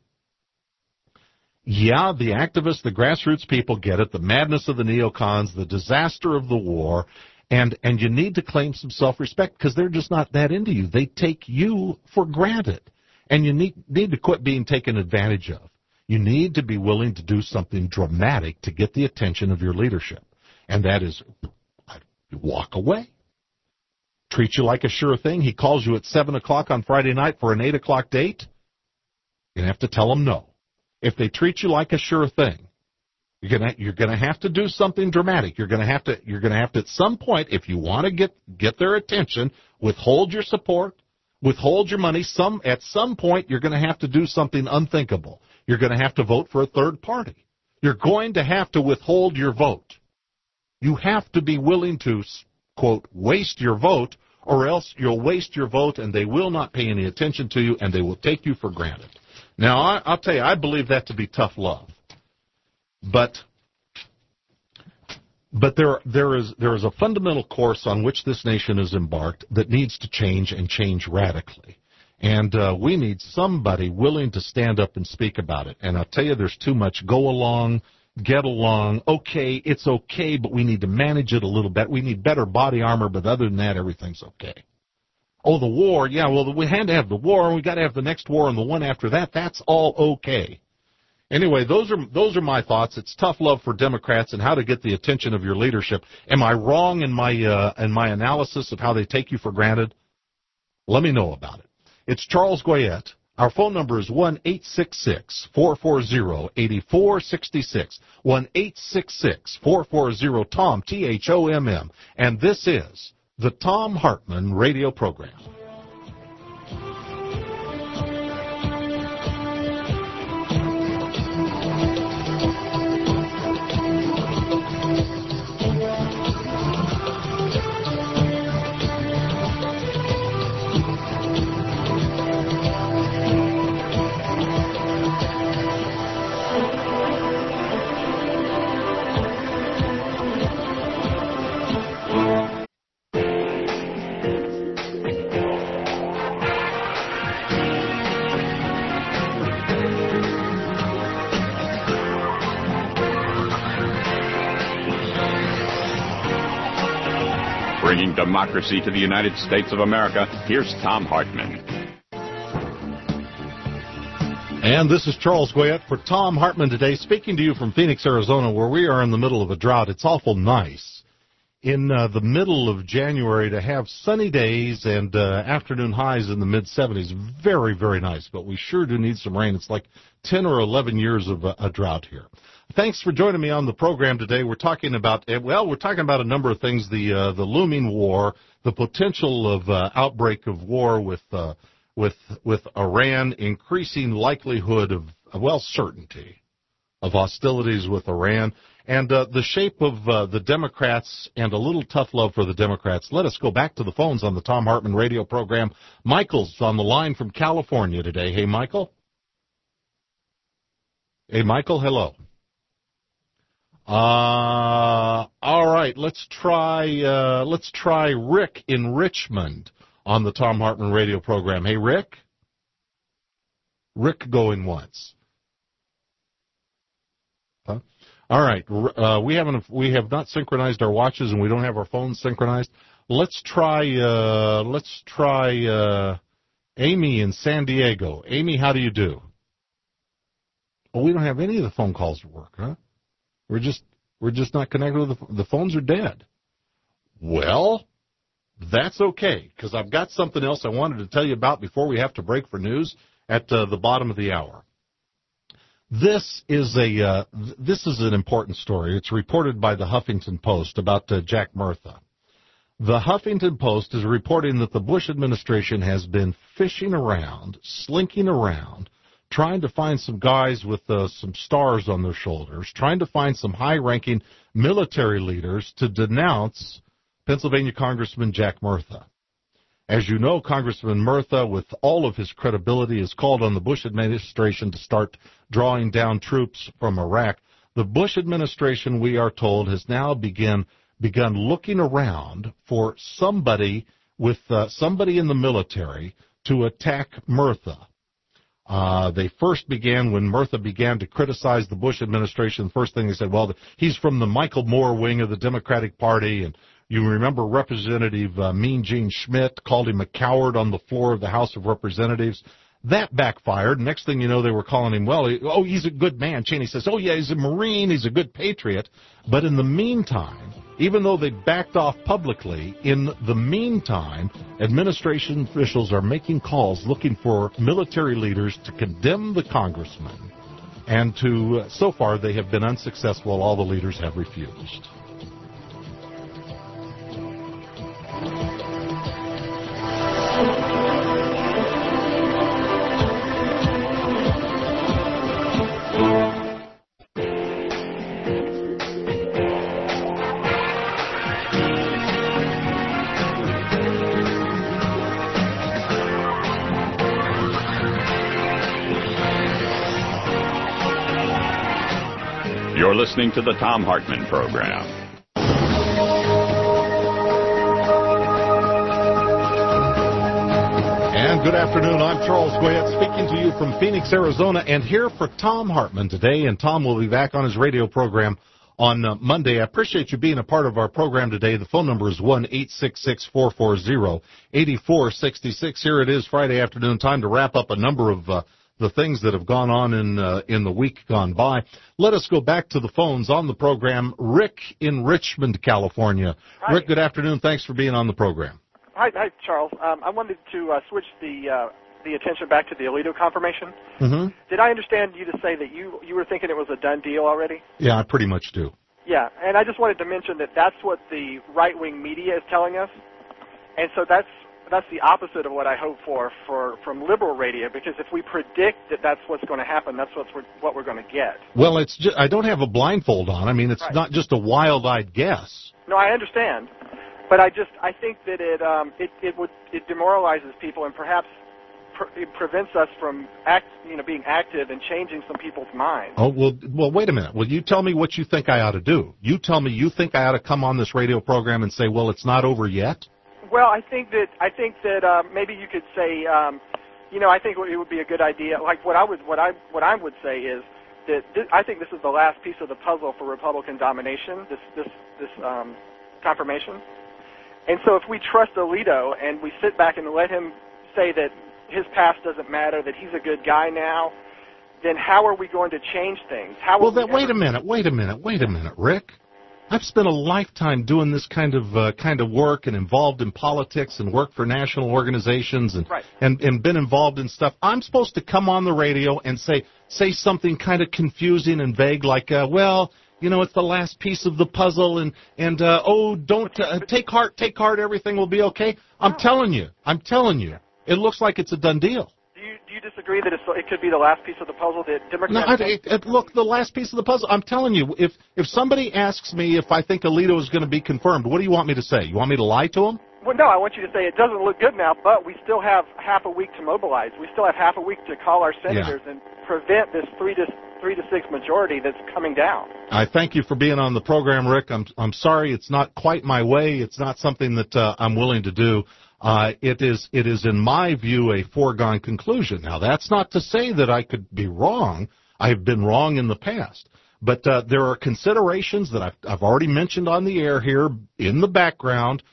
Speaker 2: Yeah, the activists, the grassroots people get it, the madness of the neocons, the disaster of the war, and you need to claim some self-respect because they're just not that into you. They take you for granted, and you need to quit being taken advantage of. You need to be willing to do something dramatic to get the attention of your leadership, and that is walk away. Treat you like a sure thing. He calls you at 7 o'clock on Friday night for an 8 o'clock date. You're going to have to tell him no. If they treat you like a sure thing, you're gonna have to do something dramatic. You're gonna have to at some point, if you want to get their attention, withhold your support, withhold your money. At some point, you're gonna have to do something unthinkable. You're gonna have to vote for a third party. You're going to have to withhold your vote. You have to be willing to, quote, waste your vote, or else you'll waste your vote and they will not pay any attention to you and they will take you for granted. Now, I'll tell you, I believe that to be tough love. But there is a fundamental course on which this nation is embarked that needs to change and change radically. And we need somebody willing to stand up and speak about it. And I'll tell you, there's too much go along, get along, okay, it's okay, but we need to manage it a little bit. We need better body armor, but other than that, everything's okay. Oh, the war, yeah, well, we had to have the war, and we got to have the next war and the one after that. That's all okay. Anyway, those are my thoughts. It's tough love for Democrats and how to get the attention of your leadership. Am I wrong in my analysis of how they take you for granted? Let me know about it. It's Charles Goyette. Our phone number is 1-866-440-8466, 1-866-440-TOM, THOMM, and this is the Thom Hartmann radio program.
Speaker 1: Bringing democracy to the United States of America, here's Thom Hartmann.
Speaker 2: And this is Charles Goyette for Thom Hartmann today, speaking to you from Phoenix, Arizona, where we are in the middle of a drought. It's awful nice in the middle of January to have sunny days and afternoon highs in the mid-70s. Very, very nice, but we sure do need some rain. It's like 10 or 11 years of a drought here. Thanks for joining me on the program today. We're talking about a number of things, the looming war, the potential of outbreak of war with with Iran, increasing likelihood of, well, certainty of hostilities with Iran, and the shape of the Democrats and a little tough love for the Democrats. Let us go back to the phones on the Thom Hartmann radio program. Michael's on the line from California today. Hey, Michael. Hey, Michael, hello. All right, let's try Rick in Richmond on the Thom Hartmann radio program. Hey, Rick. Rick going once. Huh? All right, we have not synchronized our watches, and we don't have our phones synchronized. Let's try Amy in San Diego. Amy, how do you do? Well, we don't have any of the phone calls to work, huh? We're just not connected with the phones are dead. Well, that's okay, because I've got something else I wanted to tell you about before we have to break for news at the bottom of the hour. This is an important story. It's reported by the Huffington Post about Jack Murtha. The Huffington Post is reporting that the Bush administration has been fishing around, slinking around, trying to find some guys with some stars on their shoulders, trying to find some high-ranking military leaders to denounce Pennsylvania Congressman Jack Murtha. As you know, Congressman Murtha, with all of his credibility, has called on the Bush administration to start drawing down troops from Iraq. The Bush administration, we are told, has now begun looking around for somebody with somebody in the military to attack Murtha. They first began when Murtha began to criticize the Bush administration. The first thing they said, well, he's from the Michael Moore wing of the Democratic Party, and you remember Representative Mean Gene Schmidt called him a coward on the floor of the House of Representatives. That backfired. Next thing you know, they were calling him, well, he's a good man. Cheney says, oh, yeah, he's a Marine, he's a good patriot. But in the meantime, even though they backed off publicly, in the meantime, administration officials are making calls looking for military leaders to condemn the congressman. And so far, they have been unsuccessful. All the leaders have refused.
Speaker 1: You're listening to the Thom Hartmann Program.
Speaker 2: And good afternoon. I'm Charles Goyette speaking to you from Phoenix, Arizona, and here for Thom Hartmann today. And Tom will be back on his radio program on Monday. I appreciate you being a part of our program today. The phone number is 1-866-440-8466. Here it is, Friday afternoon, time to wrap up a number of the things that have gone on in the week gone by. Let us go back to the phones on the program. Rick in Richmond, California. Hi. Rick, good afternoon. Thanks for being on the program.
Speaker 16: Hi, Charles. I wanted to switch the attention back to the Alito confirmation.
Speaker 2: Mm-hmm.
Speaker 16: Did I understand you to say that you were thinking it was a done deal already?
Speaker 2: Yeah, I pretty much do.
Speaker 16: Yeah, and I just wanted to mention that that's what the right-wing media is telling us, and so that's the opposite of what I hope for from liberal radio, because if we predict that that's what's going to happen, that's what we're going to get.
Speaker 2: Well, it's just, I don't have a blindfold on. I mean, it's right. Not just a wild-eyed guess.
Speaker 16: No, I understand, but I think that it demoralizes people and perhaps it prevents us from being active and changing some people's minds.
Speaker 2: Oh, well, wait a minute. Well, you tell me what you think I ought to do. You tell me you think I ought to come on this radio program and say, well, it's not over yet?
Speaker 16: Well, I think that maybe you could say, I think it would be a good idea. Like what I would say is that I think this is the last piece of the puzzle for Republican domination. This confirmation, and so if we trust Alito and we sit back and let him say that his past doesn't matter, that he's a good guy now, then how are we going to change things?
Speaker 2: Wait a minute, Rick. I've spent a lifetime doing this kind of work and involved in politics and worked for national organizations and been involved in stuff. I'm supposed to come on the radio and say something kind of confusing and vague like, it's the last piece of the puzzle and don't take heart, everything will be okay. I'm telling you, It looks like it's a done deal.
Speaker 16: Do you disagree that it could be the last piece of the puzzle that Democrats...
Speaker 2: No, look, the last piece of the puzzle. I'm telling you, if somebody asks me if I think Alito is going to be confirmed, what do you want me to say? You want me to lie to him?
Speaker 16: Well, no, I want you to say it doesn't look good now, but we still have half a week to mobilize. We still have half a week to call our senators and prevent this 3 to 6 majority that's coming down.
Speaker 2: I thank you for being on the program, Rick. I'm sorry it's not quite my way. It's not something that I'm willing to do. It is, in my view, a foregone conclusion. Now, that's not to say that I could be wrong. I have been wrong in the past. But there are considerations that I've already mentioned on the air here in the background.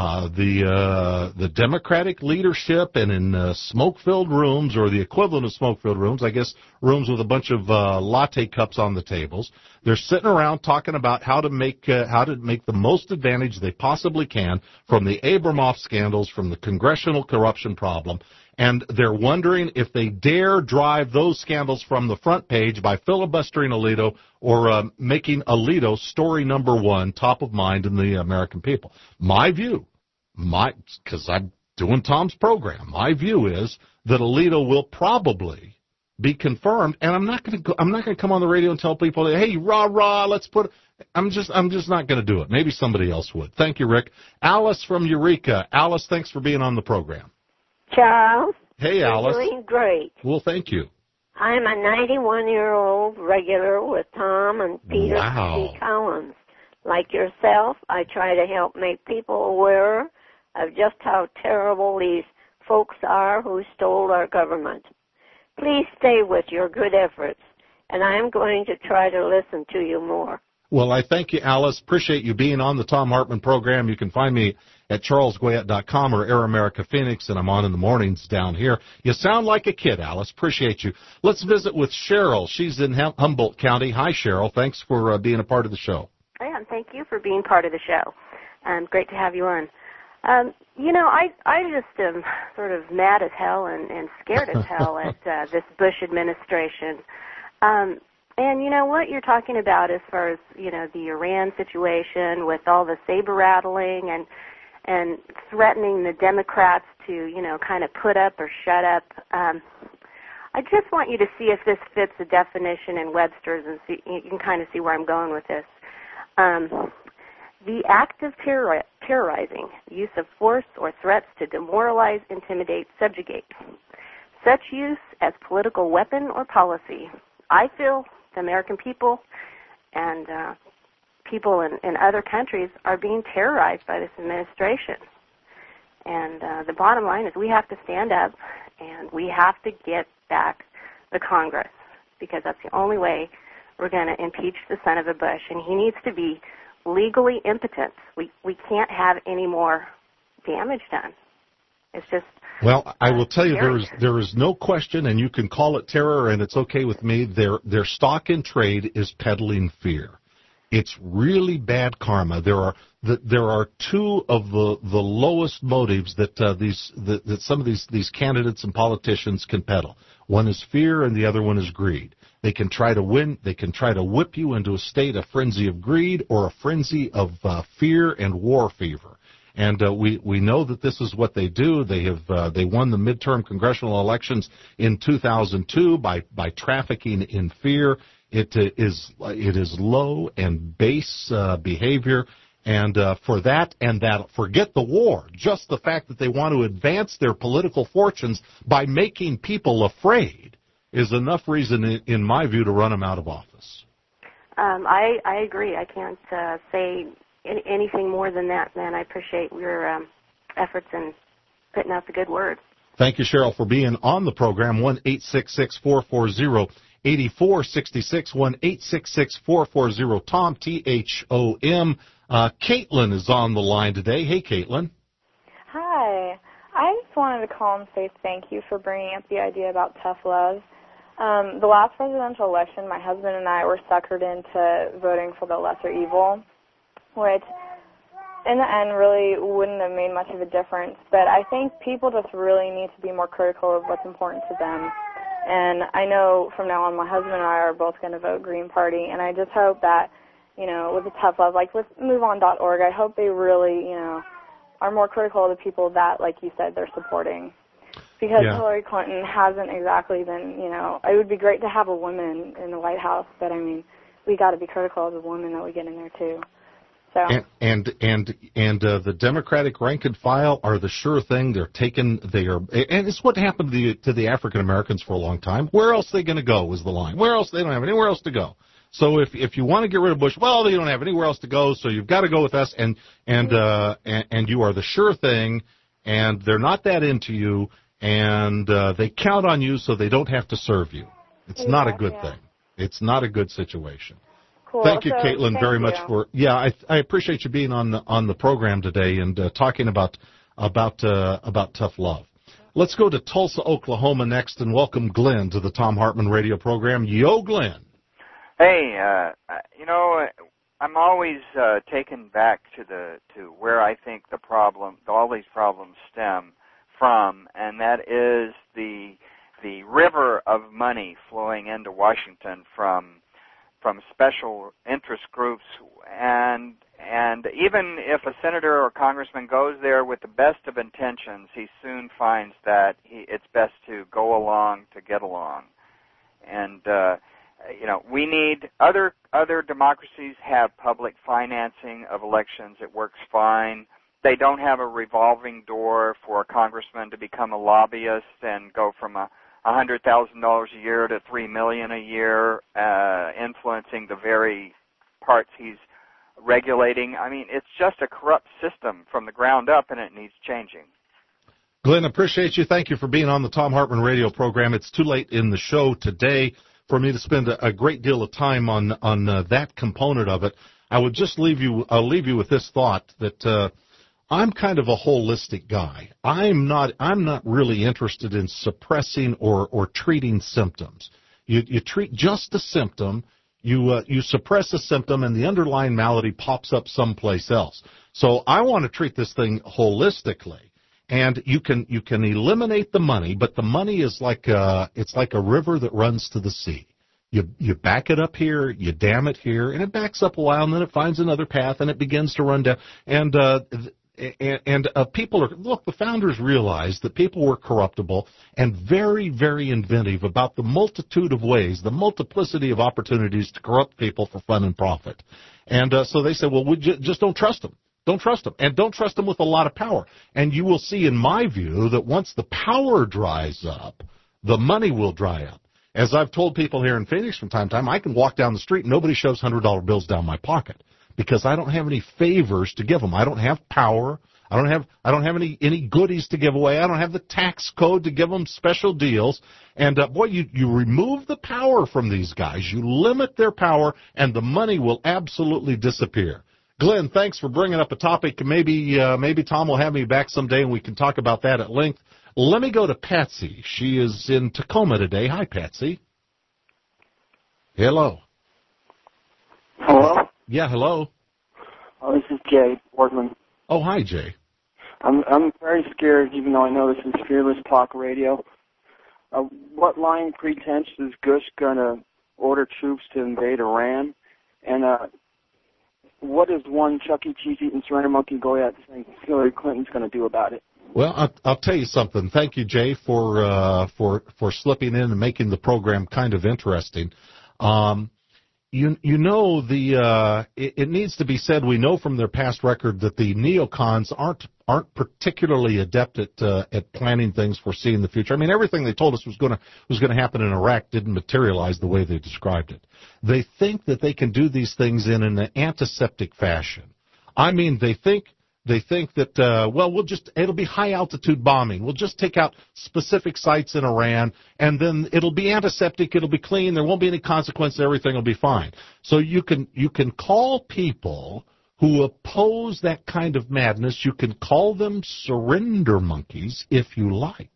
Speaker 2: The Democratic leadership and in smoke-filled rooms, or the equivalent of smoke-filled rooms, I guess rooms with a bunch of latte cups on the tables, they're sitting around talking about how to make the most advantage they possibly can from the Abramoff scandals, from the congressional corruption problem, and they're wondering if they dare drive those scandals from the front page by filibustering Alito or making Alito story number one, top of mind in the American people. My view, because I'm doing Tom's program, my view is that Alito will probably be confirmed, and I'm not going to come on the radio and tell people, hey, rah, let's put. I'm just not going to do it. Maybe somebody else would. Thank you, Rick. Alice from Eureka. Alice, thanks for being on the program.
Speaker 17: Charles.
Speaker 2: Hey, Alice.
Speaker 17: You're doing great.
Speaker 2: Well, thank you.
Speaker 17: I'm a 91-year-old regular with Tom and Peter C. Collins. Like yourself, I try to help make people aware of just how terrible these folks are who stole our government. Please stay with your good efforts, and I'm going to try to listen to you more.
Speaker 2: Well, I thank you, Alice. Appreciate you being on the Tom Hartman program. You can find me at charlesgoyette.com or Air America Phoenix, and I'm on in the mornings down here. You sound like a kid, Alice. Appreciate you. Let's visit with Cheryl. She's in Humboldt County. Hi, Cheryl. Thanks for being a part of the show.
Speaker 18: Yeah, and thank you for being part of the show. Great to have you on. I just am sort of mad as hell and scared as hell at this Bush administration. And you know what you're talking about as far as, the Iran situation with all the saber rattling and threatening the Democrats to, kind of put up or shut up. I just want you to see if this fits the definition in Webster's, and see, you can kind of see where I'm going with this. The act of terrorizing, use of force or threats to demoralize, intimidate, subjugate. Such use as political weapon or policy. I feel the American people and people in other countries are being terrorized by this administration. And the bottom line is we have to stand up and we have to get back the Congress, because that's the only way we're going to impeach the son of a Bush. And he needs to be legally impotent. We can't have any more damage done. It's just...
Speaker 2: Well, I will tell you, there is no question, and you can call it terror, and it's okay with me. Their stock in trade is peddling fear. It's really bad karma. There are two of the lowest motives that some of these candidates and politicians can peddle. One is fear, and the other one is greed. They can try to win. They can try to whip you into a state of frenzy of greed or a frenzy of fear and war fever. And we know that this is what they do. They won the midterm congressional elections in 2002 by trafficking in fear. It is low and base behavior, and for that, forget the war. Just the fact that they want to advance their political fortunes by making people afraid is enough reason, in my view, to run them out of office.
Speaker 18: I agree. I can't say anything more than that, man. I appreciate your efforts in putting out the good word.
Speaker 2: Thank you, Cheryl, for being on the program. 1-866-440-8466, 1-866-440-TOM, THOM. Caitlin is on the line today. Hey, Caitlin.
Speaker 19: Hi. I just wanted to call and say thank you for bringing up the idea about tough love. The last presidential election, my husband and I were suckered into voting for the lesser evil, which in the end really wouldn't have made much of a difference. But I think people just really need to be more critical of what's important to them. And I know from now on my husband and I are both going to vote Green Party, and I just hope that, with the tough love, like with MoveOn.org, I hope they really, are more critical of the people that, like you said, they're supporting. because
Speaker 2: Yeah.
Speaker 19: Hillary Clinton hasn't exactly been, it would be great to have a woman in the White House, but I mean, we got to be critical of the women that we get in there too. So.
Speaker 2: And the Democratic rank and file are the sure thing. And it's what happened to the African Americans for a long time. Where else are they going to go was the line. Where else? They don't have anywhere else to go. So if you want to get rid of Bush, well, they don't have anywhere else to go, so you've got to go with us, and you are the sure thing, and they're not that into you, and they count on you so they don't have to serve you. It's not a good thing. It's not a good situation.
Speaker 19: Cool.
Speaker 2: Thank you,
Speaker 19: So,
Speaker 2: Caitlin, very much
Speaker 19: you.
Speaker 2: for. Yeah, I appreciate you being on the program today and talking about tough love. Let's go to Tulsa, Oklahoma next, and welcome Glenn to the Thom Hartmann Radio program. Yo, Glenn.
Speaker 20: Hey, I'm always taken back to where I think all these problems stem from, and that is the river of money flowing into Washington from special interest groups, and even if a senator or congressman goes there with the best of intentions, he soon finds that it's best to go along to get along. And we need other democracies have public financing of elections. It works fine. They don't have a revolving door for a congressman to become a lobbyist and go from $100,000 a year to $3 million a year, influencing the very parts he's regulating. I mean, it's just a corrupt system from the ground up, and it needs changing.
Speaker 2: Glenn, appreciate you. Thank you for being on the Thom Hartmann Radio program. It's too late in the show today for me to spend a great deal of time on that component of it. I'll leave you with this thought that I'm kind of a holistic guy. I'm not really interested in suppressing or treating symptoms. You treat just the symptom, you suppress the symptom, and the underlying malady pops up someplace else. So I want to treat this thing holistically. And you can eliminate the money, but the money is it's like a river that runs to the sea. You back it up here, you dam it here, and it backs up a while, and then it finds another path, and it begins to run down. And people the founders realized that people were corruptible and very, very inventive about the multitude of ways, the multiplicity of opportunities to corrupt people for fun and profit. And so they said, well, we just don't trust them. Don't trust them, and don't trust them with a lot of power. And you will see, in my view, that once the power dries up, the money will dry up. As I've told people here in Phoenix from time to time, I can walk down the street and nobody shoves $100 bills down my pocket because I don't have any favors to give them. I don't have power. I don't have any goodies to give away. I don't have the tax code to give them special deals. And you remove the power from these guys. You limit their power, and the money will absolutely disappear. Glenn, thanks for bringing up a topic. Maybe Tom will have me back someday and we can talk about that at length. Let me go to Patsy. She is in Tacoma today. Hi, Patsy. Hello.
Speaker 21: Hello?
Speaker 2: Yeah, hello.
Speaker 21: Oh, this is Jay Portland.
Speaker 2: Oh, hi, Jay.
Speaker 21: I'm very scared, even though I know this is Fearless Talk Radio. What lying pretense is Bush going to order troops to invade Iran? And what is one Chuck E. Cheese eating surrender monkey Goyette think Hillary Clinton's going to do about it?
Speaker 2: Well, I'll tell you something. Thank you, Jay, for slipping in and making the program kind of interesting. It needs to be said. We know from their past record that the neocons aren't particularly adept at planning things, foreseeing the future. I mean, everything they told us was going to happen in Iraq didn't materialize the way they described it. They think that they can do these things in an antiseptic fashion. I mean, they think that, it'll be high altitude bombing. We'll just take out specific sites in Iran, and then it'll be antiseptic, it'll be clean, there won't be any consequences, everything will be fine. So you can call people who oppose that kind of madness, you can call them surrender monkeys if you like.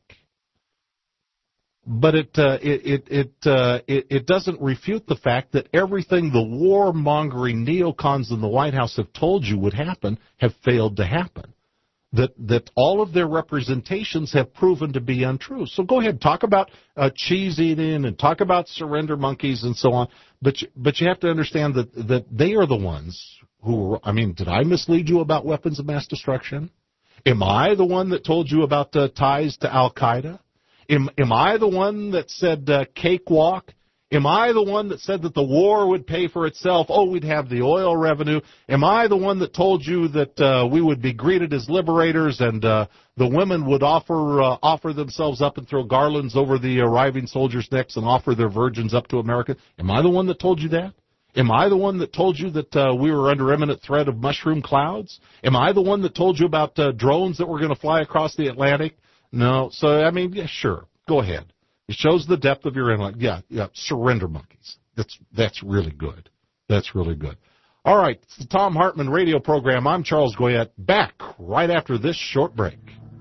Speaker 2: But it doesn't refute the fact that everything the warmongering neocons in the White House have told you would happen have failed to happen. That all of their representations have proven to be untrue. So go ahead, talk about cheese eating and talk about surrender monkeys and so on. But you have to understand that they are the ones who. I mean, did I mislead you about weapons of mass destruction? Am I the one that told you about ties to Al Qaeda? Am I the one that said cakewalk? Am I the one that said that the war would pay for itself? Oh, we'd have the oil revenue. Am I the one that told you that we would be greeted as liberators and the women would offer themselves up and throw garlands over the arriving soldiers' necks and offer their virgins up to America? Am I the one that told you that? Am I the one that told you that we were under imminent threat of mushroom clouds? Am I the one that told you about drones that were going to fly across the Atlantic? No. So, I mean, yeah, sure. Go ahead. It shows the depth of your intellect. Yeah, surrender monkeys. That's really good. That's really good. All right, it's the Thom Hartmann radio program. I'm Charles Goyette, back right after this short break.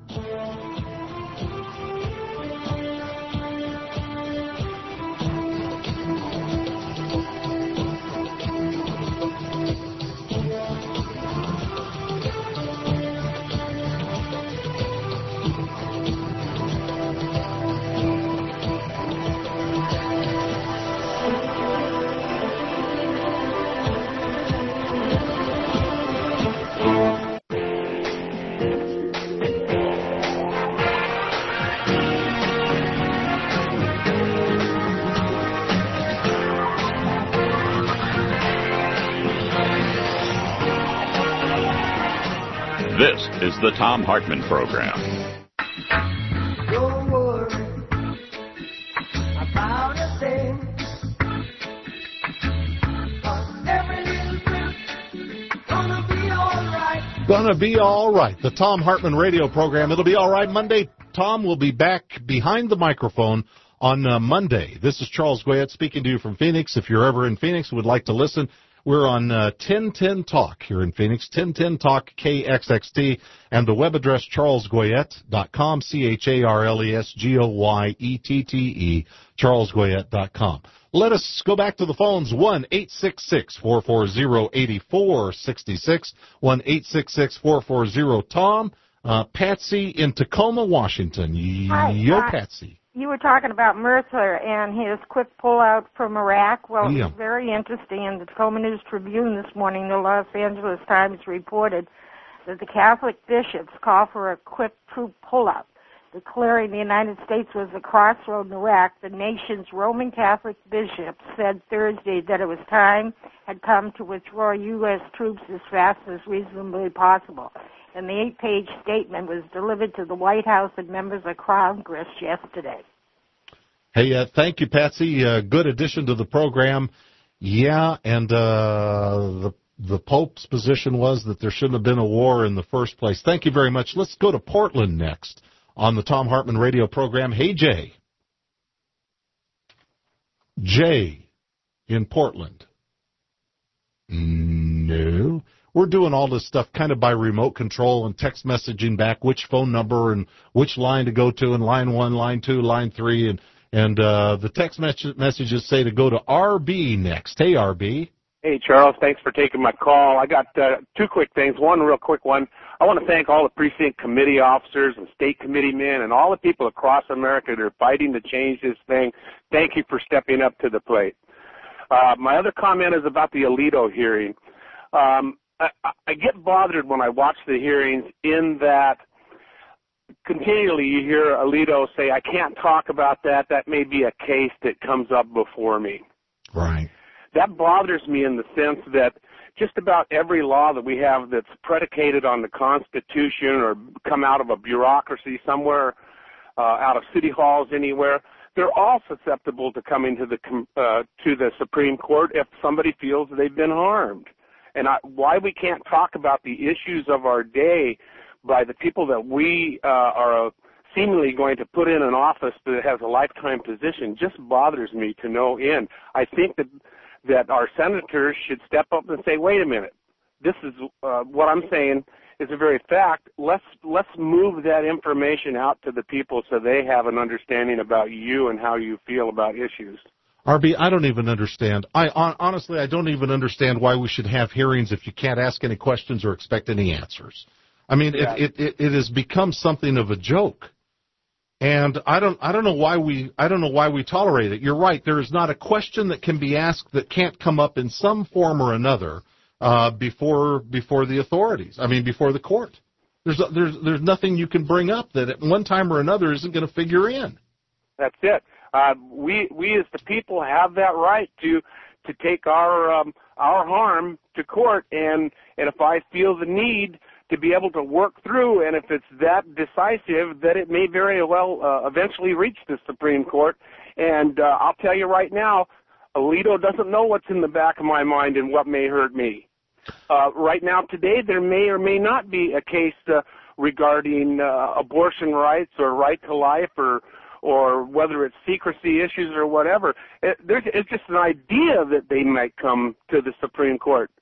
Speaker 1: This is the Thom Hartmann Program.
Speaker 8: Don't worry about a thing. Every little bit gonna be all right.
Speaker 2: Gonna be all right. The Thom Hartmann radio program. It'll be all right Monday. Tom will be back behind the microphone on Monday. This is Charles Goyette speaking to you from Phoenix. If you're ever in Phoenix and would like to listen, we're on 1010 Talk here in Phoenix, 1010 Talk KXXT, and the web address charlesgoyette.com, CharlesGoyette, charlesgoyette.com. Let us go back to the phones, 1-866-440-8466, 1-866-440-TOM. Patsy in Tacoma, Washington.
Speaker 3: Hi,
Speaker 2: Patsy.
Speaker 3: You were talking about Mercer and his quick pullout from Iraq. Well, It's very interesting. In the Tacoma News Tribune this morning, the Los Angeles Times reported that the Catholic bishops call for a quick troop pullout, declaring the United States was a crossroad in Iraq. The nation's Roman Catholic bishops said Thursday that it was time had come to withdraw U.S. troops as fast as reasonably possible. And the 8-page statement was delivered to the White House and members of Congress yesterday.
Speaker 2: Hey, thank you, Patsy. Good addition to the program. Yeah, and the Pope's position was that there shouldn't have been a war in the first place. Thank you very much. Let's go to Portland next on the Thom Hartmann radio program. Hey, Jay. Jay in Portland. No. We're doing all this stuff kind of by remote control and text messaging back which phone number and which line to go to, and line 1, line 2, line 3, and the text messages say to go to RB next. Hey, RB.
Speaker 5: Hey, Charles. Thanks for taking my call. I got two quick things. One real quick one. I want to thank all the precinct committee officers and state committee men and all the people across America that are fighting to change this thing. Thank you for stepping up to the plate. My other comment is about the Alito hearing. I get bothered when I watch the hearings in that continually you hear Alito say, I can't talk about that. That may be a case that comes up before me.
Speaker 2: Right.
Speaker 5: That bothers me in the sense that just about every law that we have that's predicated on the Constitution or come out of a bureaucracy somewhere, out of city halls anywhere, they're all susceptible to coming to the Supreme Court if somebody feels they've been harmed. And why we can't talk about the issues of our day by the people that we are seemingly going to put in an office that has a lifetime position just bothers me to no end. I think that our senators should step up and say, wait a minute, this is what I'm saying is a very fact. Let's move that information out to the people so they have an understanding about you and how you feel about issues.
Speaker 2: RB, I don't even understand. Honestly, I don't even understand why we should have hearings if you can't ask any questions or expect any answers. I mean, yeah. It has become something of a joke, and I don't know why we tolerate it. You're right. There is not a question that can be asked that can't come up in some form or another before the authorities. I mean, before the court. There's nothing you can bring up that at one time or another isn't going to figure in.
Speaker 4: That's it. We as the people have that right to take our harm to court, and if I feel the need to be able to work through, and if it's that decisive, that it may very well eventually reach the Supreme Court. And I'll tell you right now, Alito doesn't know what's in the back of my mind and what may hurt me. Right now, today, there may or may not be a case regarding abortion rights or right to life, or whether it's secrecy issues or whatever. It's just an idea that they might come to the Supreme Court.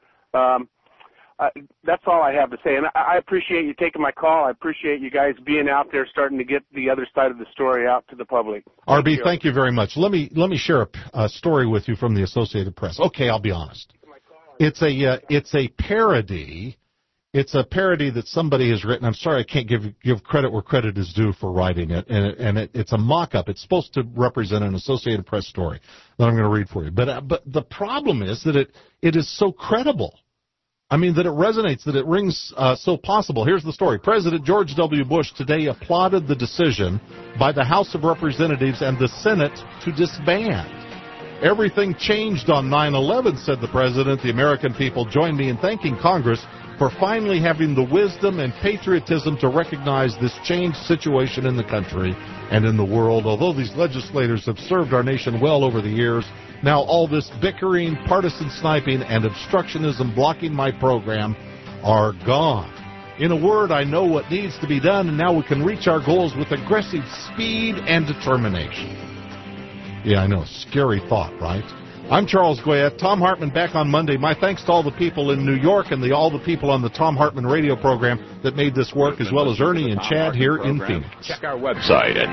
Speaker 4: That's all I have to say. And I appreciate you taking my call. I appreciate you guys being out there starting to get the other side of the story out to the public.
Speaker 2: RB, thank you very much. Let me share a story with you from the Associated Press. Okay, I'll be honest. It's a parody. It's a parody that somebody has written. I'm sorry, I can't give credit where credit is due for writing it, and it's a mock-up. It's supposed to represent an Associated Press story that I'm going to read for you. But the problem is that it is so credible. I mean, that it resonates, that it rings so possible. Here's the story. President George W. Bush today applauded the decision by the House of Representatives and the Senate to disband. Everything changed on 9/11, said the president. The American people join me in thanking Congress for finally having the wisdom and patriotism to recognize this changed situation in the country and in the world. Although these legislators have served our nation well over the years, now all this bickering, partisan sniping, and obstructionism blocking my program are gone. In a word, I know what needs to be done, and now we can reach our goals with aggressive speed and determination. Yeah, I know. Scary thought, right? I'm Charles Goyette. Thom Hartmann back on Monday. My thanks to all the people in New York and all the people on the Thom Hartmann radio program that made this work, as well as Ernie and Chad here in Phoenix.
Speaker 1: Check our website at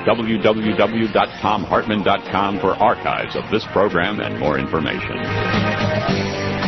Speaker 1: www.thomhartmann.com for archives of this program and more information.